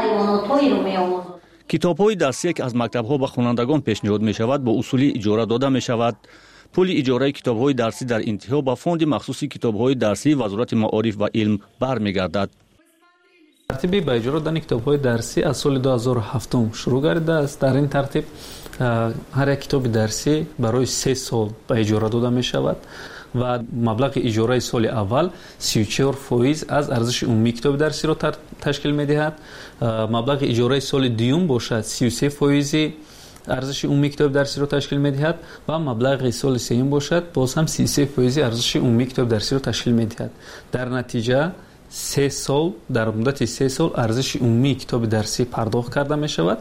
китобҳои дарсие ки аз мактабҳо ба хонандагон пешниҳод мешавад бо усули иҷора дода мешавад. пули иҷораи китобҳои дарсӣ дар интиҳо ба фонди махсуси китобҳои дарсӣ вазорати маориф ва илм бармегардад. тартиби ба иҷора додани китобҳои дарсӣ аз соли 2007 шурӯъ гардидааст. дар ин тартиб ҳар як китоби дарсӣ барои 3 сол ба иҷора дода мешавад ва маблағи иҷораи соли аввал 34% аз арзиши умумии китоби дарсиро ташкил медиҳад. маблағи иҷораи соли дуюм бошад 33% арзиши умумии китоби дарсиро ташкил медиҳад ва маблағи соли сеюм бошад боз ҳам 33% арзиши умумии китоби дарсиро ташкил медиҳад. дар натиҷа 3 сол дар муддати 3 сол арзиши умумии китоби дарсӣ пардохт карда мешавад.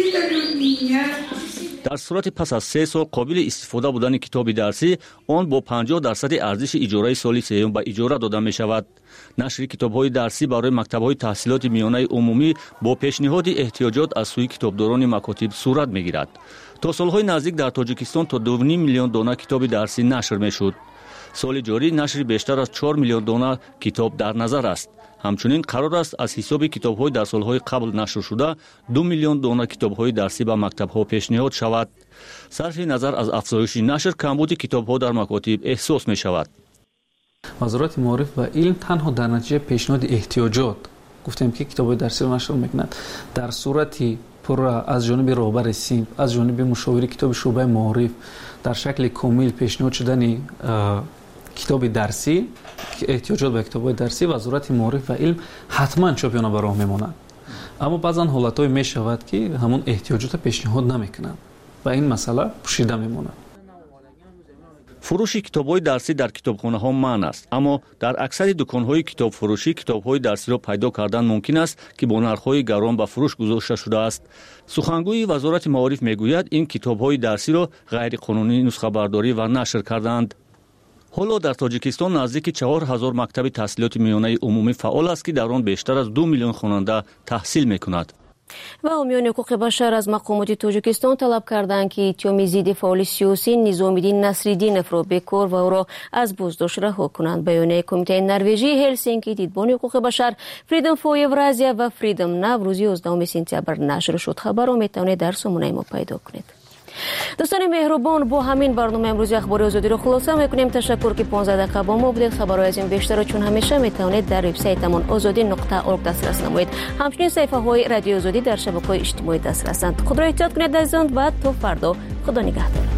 дар сурати пас аз 3 сол қобили истифода будани китоби дарсӣ он бо 50% арзиши иҷораи соли сеюм ба иҷора дода мешавад. нашри китобҳои дарсӣ барои мактабҳои таҳсилоти миёнаи умумӣ бо пешниҳоди эҳтиёҷот аз сӯи китобдорони макотиб сурат мегирад. то солҳои наздик дар тоҷикистон то 2.5 миллион дона китоби дарсӣ нашр мешуд. соли ҷорӣ нашри бештар аз 4 миллион дона китоб дар назар аст. ҳамчунин қарор аст аз ҳисоби китобҳои дар солҳои қабл нашр шуда 2 миллион дона китобҳои дарсӣ ба мактабҳо пешниҳод шавад. сарфи назар аз афзоиши нашр камбуди китобҳо дар макотиб эҳсос мешавад. вазорати маориф ва илм танҳо дар натиҷаи пешниҳоди эҳтиёҷот гуфтем ки китобҳои дарсиро нашр мекунад. дар сурати пурра аз ҷониби роҳбари синф, аз ҷониби мушовири китоби шӯъбаи маориф дар шакли комил пешниҳод шудани китоби дарсӣ, эҳтиёҷот ба китобҳои дарсӣ, вазорати маориф ва илм ҳатман чопёна ба роҳ мемонад. аммо баъзан ҳолатҳое мешавад ки ҳамон эҳтиёҷотро пешниҳод намекунанд ва ин масъала пӯшида мемонад. фурӯши китобҳои дарсӣ дар китобхонаҳо манъ аст, аммо дар аксари дуконҳои китобфурӯшӣ китобҳои дарсиро пайдо кардан мумкин аст ки бо нархҳои гарон ба фурӯш гузошта шудааст. сухангӯи вазорати маориф мегӯяд ин китобҳои дарсиро ғайриқонунӣ нусхабардорӣ ва нашр карданд. حالا در تاجیکستان نزدیک 4000 مکتب تحصیلات میانه عمومی فعال است که در آن بیشتر از 2 میلیون خواننده تحصیل می‌کند. و حامیان حقوق بشر از مقامات تاجیکستان طلب کردند که اتهام ضد فعال سیاسی نظام‌الدین نصرالدینов را بکار و او را از بازداشت رها کنند. بیانیه کمیته نروژی هلسینکی دیدبان حقوق بشر فریدم فور اورازیا و فریدم ناو روز 11 سپتامبر نشر شد. خبر را میتوانید در سامانه ما پیدا کنید. دوستان مهربان، با همین برنامه امروزی اخبار آزادی رو خلاصه میکنیم. تشکر که 15 دقیقه با ما بودید. خبرهای از این بیشتر چون همیشه میتوانید در وبسایتمان azadi.org دسترس نمایید. همچنین صفحه های رادیو آزادی در شبکه‌های اجتماعی دسترسند. خود را احتیاط کنید عزیزان و تا فردا. خدا نگهدار.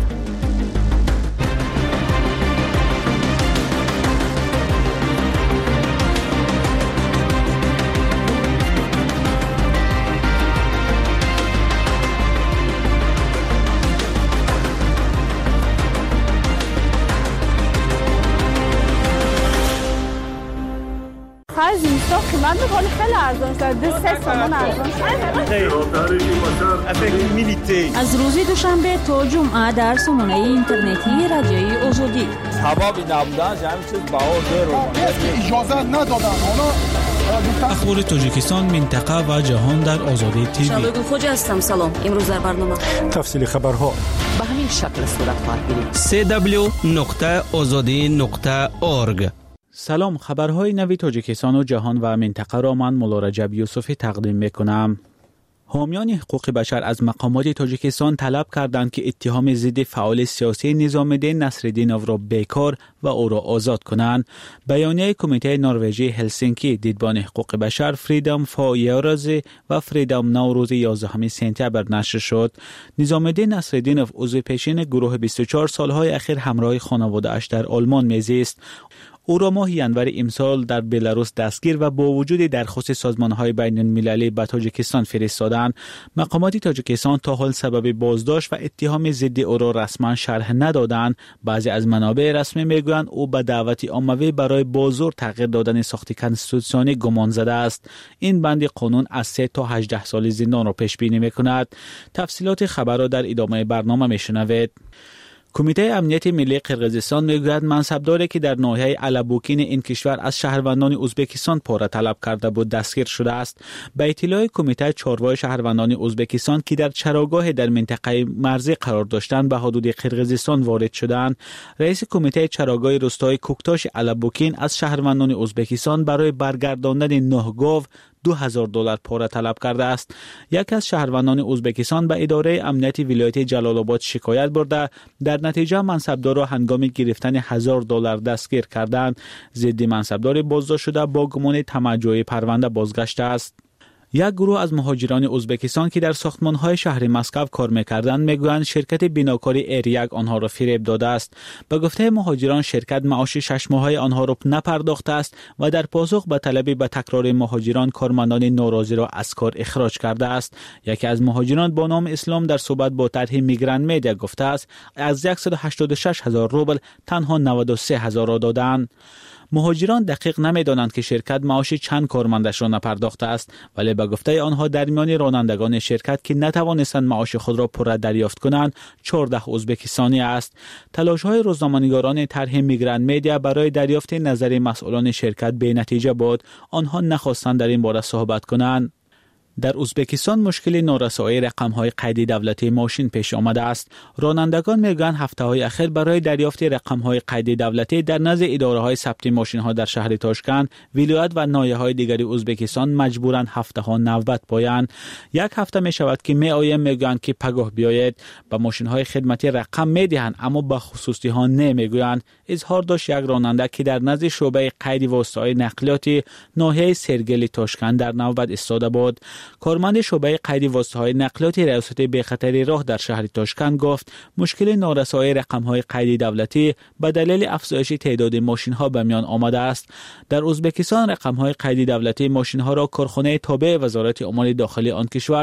از اینستا قیمت میکنه خیلی ارزان شده 3 تومن ارزان شده. از روز دوشنبه تا جمعه در سامانه اینترنتی رادیوی آزادی حبابی نبودن همین چیز باور اجازه ندادن. اخبار تاجیکستان، منطقه و جهان در آزادی تیوی. شباب خوش هستم. سلام. امروز در برنامه تفصیل خبرها به همین شکل صورت خواهد گرفت. www.azadi.org. سلام، خبرهای نوی تاجیکستان و جهان و منطقه را من مولا رجب یوسفی تقدیم میکنم. حامیان حقوق بشر از مقامات تاجیکستان طلب کردند که اتهام ضد فعال سیاسی نظام‌الدین نصرالدینov را بیکار و او را آزاد کنند. بیانیه کمیته نروژی هلسینکی دیدبان حقوق بشر فریدم فور اورازیا و فریدم ناو روز 11 سپتامبر نشر شد. نظام‌الدین نصرالدینov عضو پیشین گروه 24 سالهای اخیر همراه خانواده‌اش در آلمان میزیست. او را ماه ینور امسال در بلاروس دستگیر و با وجود درخواست سازمان‌های بین‌المللی به تاجیکستان فرستادند. مقامات تاجیکستان تا حال سبب بازداشت و اتهام ضد او را رسما شرح ندادند. بعضی از منابع رسمی میگویند او به دعوت عمومی برای بازور تغییر دادن ساخت کنستیتوسیونی گمان زده است. این بند قانون از 3 تا 18 سال زندان را پیش بینی می‌کند. تفصیلات خبر را در ادامه برنامه میشنوید. کمیته امنیت ملی قرقیزستان میگوید منصبداری که در ناحیه علبوکین این کشور از شهروندان ازبکستان پاره طلب کرده بود دستگیر شده است. به اطلاع کمیته، چهارراه شهروندان ازبکستان که در چراگاه در منطقه مرزی قرار داشتند به حدود قرقیزستان وارد شدند. رئیس کمیته چراگاه روستای کوکتاش علبوکین از شهروندان ازبکستان برای برگرداندن 9 گاو $2000 پاره طلب کرده است. یکی از شهروندان ازبکستان به اداره امنیت ولایت جلال آباد شکایت برده در نتیجه منصبدار را هنگام گرفتن $1000 دستگیر کردند. ضد منصبدار بازداشت شده با گمان تمجع پرونده بازگشته است. یک گروه از مهاجران ازبکستان که در ساختمان‌های شهر مسکو کار می‌کردند میگویند شرکت بیناکاری ایریگ آنها را فریب داده است. به گفته مهاجران شرکت معاش 6 ماهه آنها را نپرداخته است و در پاسخ به طلب به تکرار مهاجران کارمندان ناراضی را از کار اخراج کرده است. یکی از مهاجران با نام اسلام در صحبت با طرح میگرند میدیا گفته است از 186,000 روبل تنها 93,000 را دادند. مهاجران دقیق نمی‌دانند که شرکت معاش چند کارمندش را نپرداخته است، ولی به گفته آنها در میان رانندگان شرکت که نتوانستند معاش خود را پوره دریافت کنند 14 ازبکستانی است. تلاش‌های روزنامه‌نگاران طرح میگرند میدیا برای دریافت نظر مسئولان شرکت به نتیجه بود. آنها نخواستند در این باره صحبت کنند. در ازبکستان مشکل نارسایی رقم‌های قید دولتی ماشین پیش آمده است. رانندگان میگویند هفته‌های اخیر برای دریافت رقم‌های قید دولتی در نزد اداره‌های ثبت ماشین‌ها در شهر تاشکند، ولایت و ناحیه‌های دیگر ازبکستان مجبورند هفته‌ها نوبت پایند. یک هفته می‌شود که میگویند که پگاه بیاید. به ماشین‌های خدمتی رقم می‌دهند اما به خصوصی‌ها نمیگویند. اظهار داشت یک راننده که در نزد شعبه قید واسطه‌های نقلیاتی ناحیه سرگل تاشکند در نوبت ایستاده بود. کارمند شعبه قید واسطه‌های نقلیاتی ریاست بخطری راه در شهر تاشکند گفت مشکل نارسایی رقم‌های قید دولتی به دلیل افزایش تعداد ماشین‌ها به میان آمده است. در ازبکستان رقم‌های قید دولتی ماشین‌ها را کارخانه تابع وزارت امور داخلی آن کشور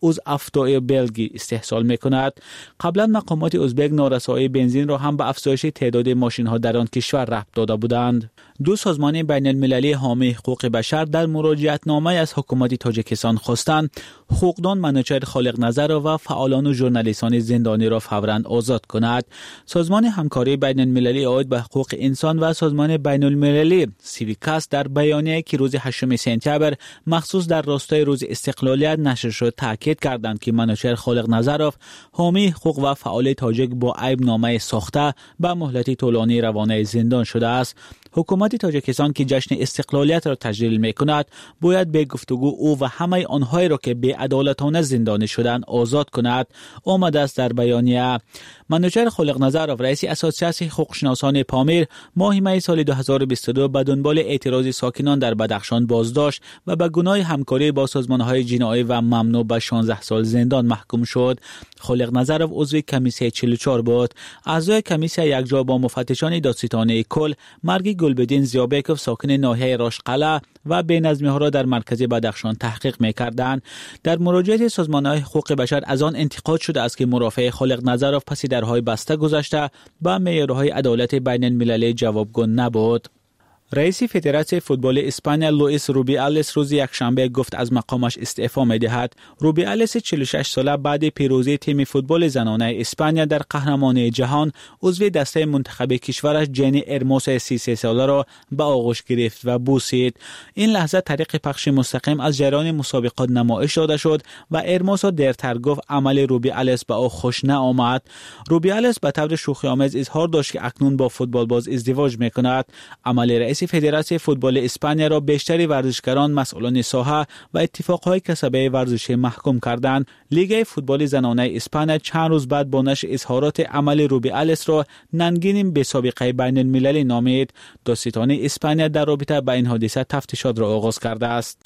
از افتای بلگی استحصال می‌کند. قبلا مقامات ازبک نارسایی بنزین را هم به افزایش تعداد ماشین‌ها در آن کشور ربط داده بودند. دو سازمان بین المللی حامی حقوق بشر در مراجعتنامه از حکومت تاجیکستان خواستند حقوقدان منوچهر خالق نظر و فعالان و ژورنالیستان زندانی را فوراً آزاد کند. سازمان همکاری بین المللی عاید به حقوق انسان و سازمان بین المللی سیویکاس در بیانیه‌ای که روز 8 سپتامبر مخصوص در راستای روز استقلالیت نشر شد تاکید کردند که منوچهر خالق نظرов حامی حقوق و فعال تاجیک با عیب نامه ساخته به مهلت طولانی روانه زندان شده است. حکومت تاجیکستان که جشن استقلالیت را تجلیل می‌کند باید به گفتگو او و همه آنهایی را که بی‌عدالتانه زندانی شدند آزاد کند. آمده است در بیانیه. منوچهر خالق نظرov رئیس اساسیاسیون حقوقشناسان پامیر ماه می سال 2022 به دنبال اعتراض ساکنان در بدخشان بازداشت و به گناه همکاری با سازمان‌های جنایی و ممنوع به 16 سال زندان محکوم شد. خالق نظرov عضو کمیسیون 44 بود. اعضای کمیسیون یکجا با مفتشان دادستانی کل مرگ گلبدین زیابکوف ساکن ناحیه راشقلعه و بی‌نظمی‌ها را در مرکز بدخشان تحقیق می‌کردند. در مراجعه سازمان‌های حقوق بشر از آن انتقاد شده است که مرافع خالق نظرov پس درهای بسته گذشته به معیارهای عدالت بین المللی جوابگو نبود. رئیس فدراسیون فوتبال اسپانیا لوئیس روبیالس روز یکشنبه گفت از مقامش استعفا می‌دهد. روبیالس 46 ساله بعد پیروزی تیم فوتبال زنانه اسپانیا در قهرمانی جهان عضو دسته منتخب کشورش جنی ارموس 33 ساله را به آغوش گرفت و بوسید. این لحظه طریق پخش مستقیم از جریان مسابقات نمایش داده شد و ارموس دیرتر گفت عمل روبیالس به او خوش نآمد. روبیالس به طور شوخی‌آمیز اظهار داشت که اکنون با فوتبال باز ازدواج می‌کند. عمل رئیس فدراسیون فوتبال اسپانیا را بیشتر ورزشکاران، مسئولان ساحه و اتفاقهای کسبه ورزشی محکوم کردند. لیگ فوتبال زنانه اسپانیا چند روز بعد با نشر اظهارات عمل روبیالس را ننگین بی‌سابقه بین المللی نامید. دادستان اسپانیا در رابطه با این حادثه تفتیشات را آغاز کرده است.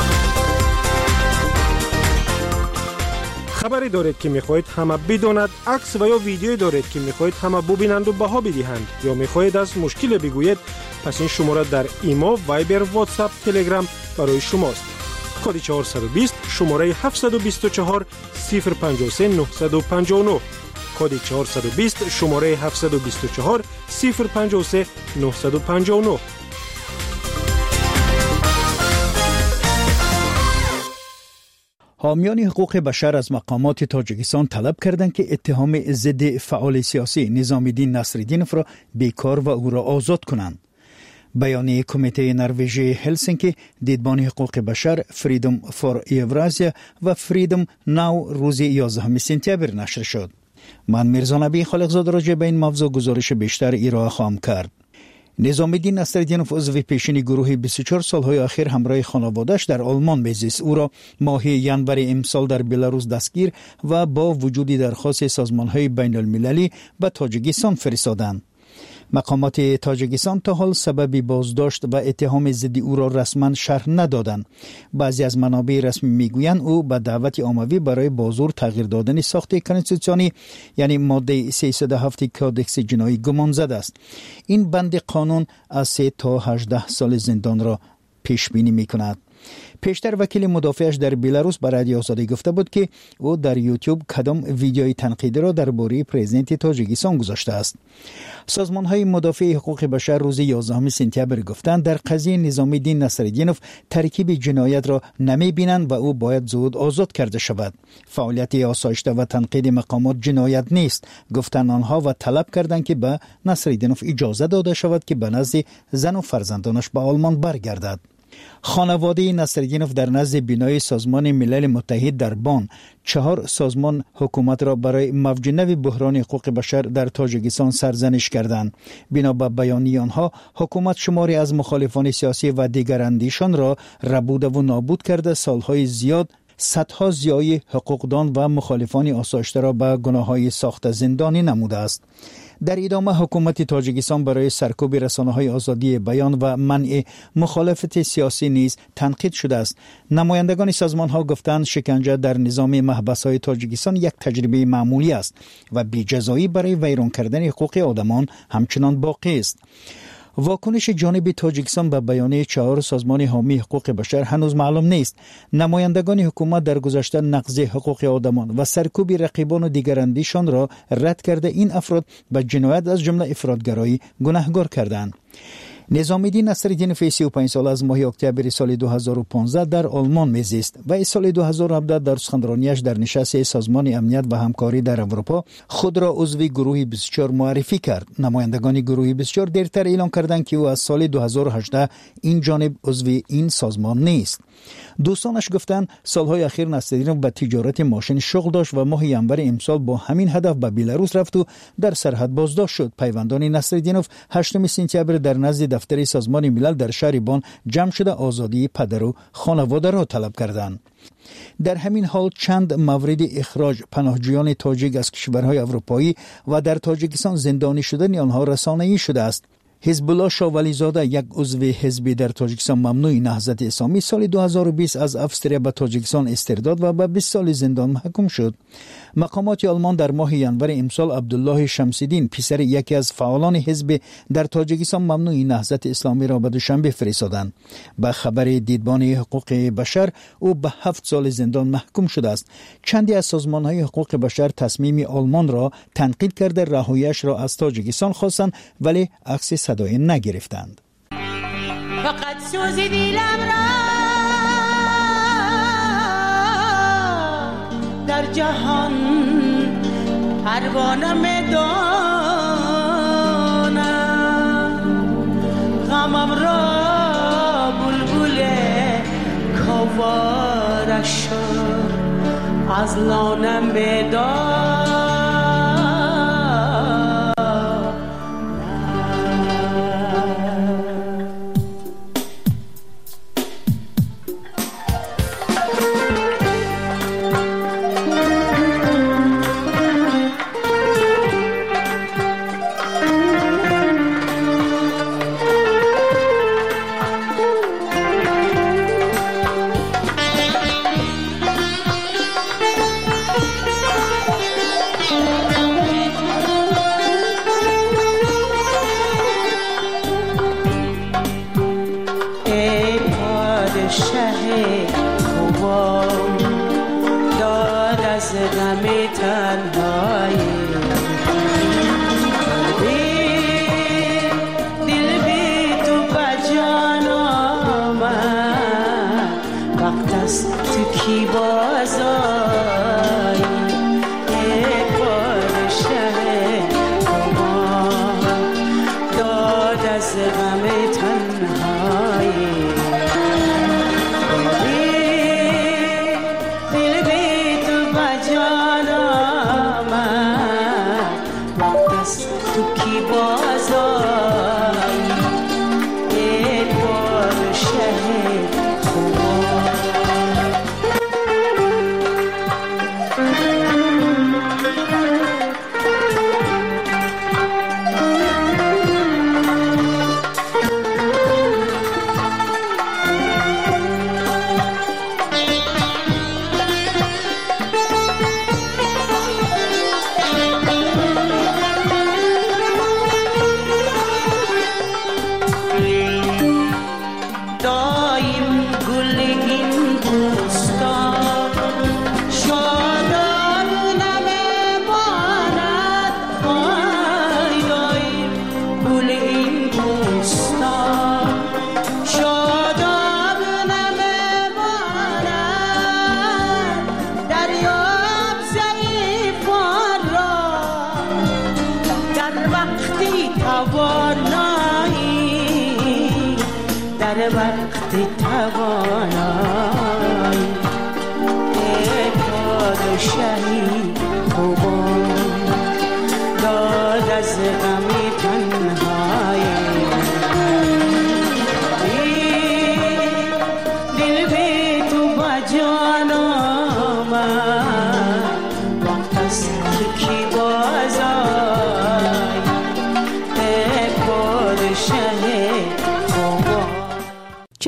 خبری دارید که می‌خواهید همه بداند، عکس و یا ویدیویی دارید که می‌خواهید همه ببینند و بها بدهند یا می‌خواهید از مشکل بگویید، پس این شماره در ایمو، وایبر، واتساپ، تلگرام برای شماست. کد 420 شماره 724 053 959 کد 420 شماره 724 053 959. حامیان حقوق بشر از مقامات تاجیکستان طلب کردند که اتهام ضد فعال سیاسی نظامی‌الدین نصرالدینوف را بیکار و او را آزاد کنند. بیانیه کمیته نروژی هلسینکی دیدبان حقوق بشر فریدم فور ایورازیا و فریدم ناو روز 11 سپتامبر نشر شد. من میرزا نبی خالقزاده راجع به این موضوع گزارش بیشتر ارائه خواهم کرد. نظامی‌الدین نصرالدینوف عضو پیشین گروه 24 سال‌های اخیر همراه خانواده‌اش در آلمان میزیست. او را ماه ژانویه امسال در بلاروس دستگیر و با وجود درخواست سازمان‌های بین‌المللی به تاجیکستان فرستادند. مقامات تاجیکستان تا حال سبب بازداشت و اتهام ضد او را رسما شرح ندادند. بعضی از منابع رسمی میگویند او به دعوت عمومی برای بازور تغییر دادن ساخت کنستیتوسیونی یعنی ماده 307 کودکس جنایی گمان زده است. این بند قانون از 3 تا 18 سال زندان را پیش بینی میکند. پیشتر وکیل مدافعش در بلاروس به رادیو آزادی گفته بود که او در یوتیوب کدام ویدیوی تنقیدی را درباره پرزیدنت تاجیکستان گذاشته است. سازمان‌های مدافع حقوق بشر روز 11 سپتامبر گفتند در قضیه نظامی‌الدین نصرالدینوف ترکیب جنایت را نمی‌بینند و او باید زود آزاد کرده شود. فعالیت آسایشته و تنقید مقامات جنایت نیست، گفتند آنها و طلب کردند که به نصرالدینوف اجازه داده شود که به نزد زن و فرزندانش به آلمان برگردد. خانواده نصرالدینوف در نزد بینای سازمان ملل متحد در بان 4 سازمان حکومت را برای موج نو بحران حقوق بشر در تاجیکستان سرزنش کردند. بنا به بیانیه آنها حکومت شماری از مخالفان سیاسی و دیگر اندیشان را ربوده و نابود کرده، سالهای زیاد صدها ضیاع حقوقدان و مخالفان آسایشته را به گناه‌های ساخت زندانی نموده است. در ادامه حکومت تاجیکستان برای سرکوب رسانه‌های آزادی بیان و منع مخالفت سیاسی نیز تنقید شده است. نمایندگان سازمان‌ها گفتند شکنجه در نظام محبس‌های تاجیکستان یک تجربه معمولی است و بی‌جزایی برای ویران کردن حقوق آدمان همچنان باقی است. واکنش جانب تاجیکستان به بیانیه 4 سازمان حامی حقوق بشر هنوز معلوم نیست. نمایندگان حکومت در گذشته نقض حقوق آدمان و سرکوب رقیبان و دیگراندیشان را رد کرده این افراد به جنایت از جمله افراطگرایی گناهکار کردند. نظام الدین نصرالدین فی 35 سال از ماه اکتبر سال 2015 در آلمان میزیست و سال 2017 در سخنرانیش در نشست سازمان امنیت و همکاری در اروپا خود را عضو گروه 24 معرفی کرد. نمایندگان گروه 24 دیرتر اعلام کردند که او از سال 2018 این جانب عضو این سازمان نیست. دوستانش گفتند سالهای اخیر نصرالدین به تجارت ماشین شغل داشت و ماه ینور امسال با همین هدف به بیلاروس رفت و در سرحد بازداشت شد. پیوندان نصرالدینوف 8 سپتامبر در نزد دفتر سازمان ملل در شهر بان جمع شده آزادی پدر و خانواده را طلب کردند. در همین حال چند مورد اخراج پناهجویان تاجیک از کشورهای اروپایی و در تاجیکستان زندانی شدن آنها رسانه‌ای شده است. حزب الله شاه ولیزاده، یک عضو حزبی در تاجیکستان ممنوع نهضت اسلامی، سال 2020 از افسری به تاجیکستان استرداد و به 20 سال زندان محکوم شد. مقامات آلمان در ماه ینور امسال عبدالله شمس‌الدین، پسر یکی از فعالان حزب در تاجیکستان ممنوع نهضت اسلامی را به دوشنبه فرستادند. به خبر دیدبان حقوق بشر او به 7 سال زندان محکوم شده است. چندی از سازمان‌های حقوق بشر تصمیم آلمان را تنقید کرده رهایی‌اش را از تاجیکستان خواستند ولی عکس صدای نگرفتند. فقط سوز دیلم را در جهان پروانه میدانم، غمم را بلبل کوارش از لانه میدانم.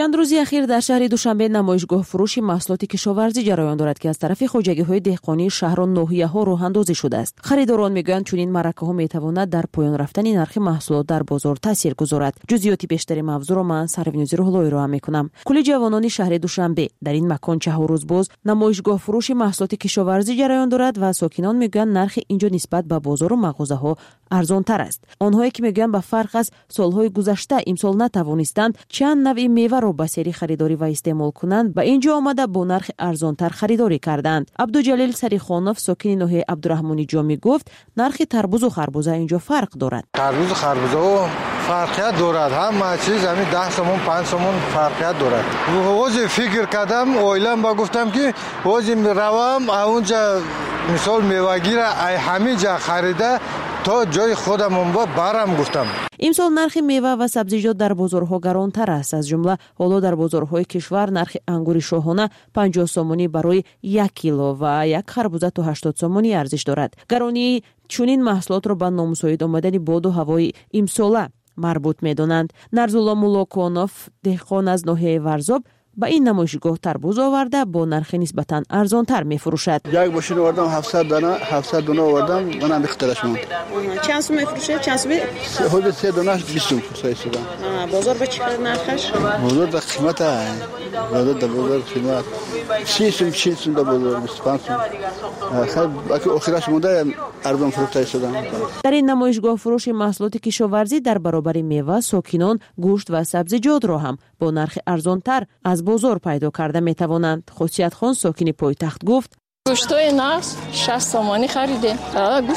چند روزی اخیر در شهر دوشنبه نمایشگاه فروش محصولات کشاورزی جریان دارد که از طرف خواجگی‌های دهقانی شهر و ناحیه‌ها راه اندازی شده است. خریداران میگویند چنین معرکه‌ها میتواند در پایان رفتن نرخ محصولات در بازار تاثیر گذارد. جزئیات بیشتر موضوع را من سروینوزی روحلوی را میکنم. کل جوانان شهر دوشنبه در این مکان 4 روز باز نمایشگاه فروش محصولات کشاورزی جریان دارد و ساکنان میگویند نرخ اینجا نسبت به بازار و مغازه‌ها ارزان‌تر است. آنهایی که میگویند به فرق از سال‌های گذشته امسال نتوانستند چند نوع میوه را به سری خریداری و استعمال کنند به اینجا آمده با نرخ ارزانتر خریداری کردند. عبدالجلیل سریخانوف ساکن ناحیه عبدالرحمانی جامی گفت نرخ تربوز و خربوزه اینجا فرق دارد. تربوز و خربوزه فرقیت دارد، همه چیز همین 10 سومون 5 سومون فرقیت دارد. روز فکر کردم اویلم با گفتم که روز روام اونجا مثال میوه‌گیر همین جا خریده تا جای خودم برم گفتم. امسال نرخ میوه و سبزیجات در بازارها گرانتر است. از جمله حالا در بازارهای کشور نرخ انگور شاهانه 50 سومونی برای 1 کیلو و یک خربوزه تا 80 سومونی ارزش دارد. گرانی چنین محصولات را به نامساعد آمدن باد و هوای امساله مربوط می‌دانند. نرزولا مولاکونوف دهقان از ناحیه ورزاب با این نمایشگاه تربوز آورده با نرخ نسبتاً ارزانتر می‌فروشد. یک باشین آوردم 700 دانه آوردم منم بخطرش موند. چند سوم می‌فروشه؟ چند سوم؟ حدود 3 دانه 20 سوم فروشه شدم. بازار به چقدر نرخش؟ بازار در قیمت بازار قیمت 30 سوم در بازار 25 سوم. خیلی باقی آخرش مونده ارزان فروخته شدم. در این نمایشگاه فروش محصولات کشاورزی در برابر میوه ساکنان گوشت و سبزیجات را هم با نرخ ارزانتر از بازار پیدا کرده میتوانند. خصوصیت خان ساکن پایتخت گفت گوشتای نفس 60 سومانی خریدیم. گوشت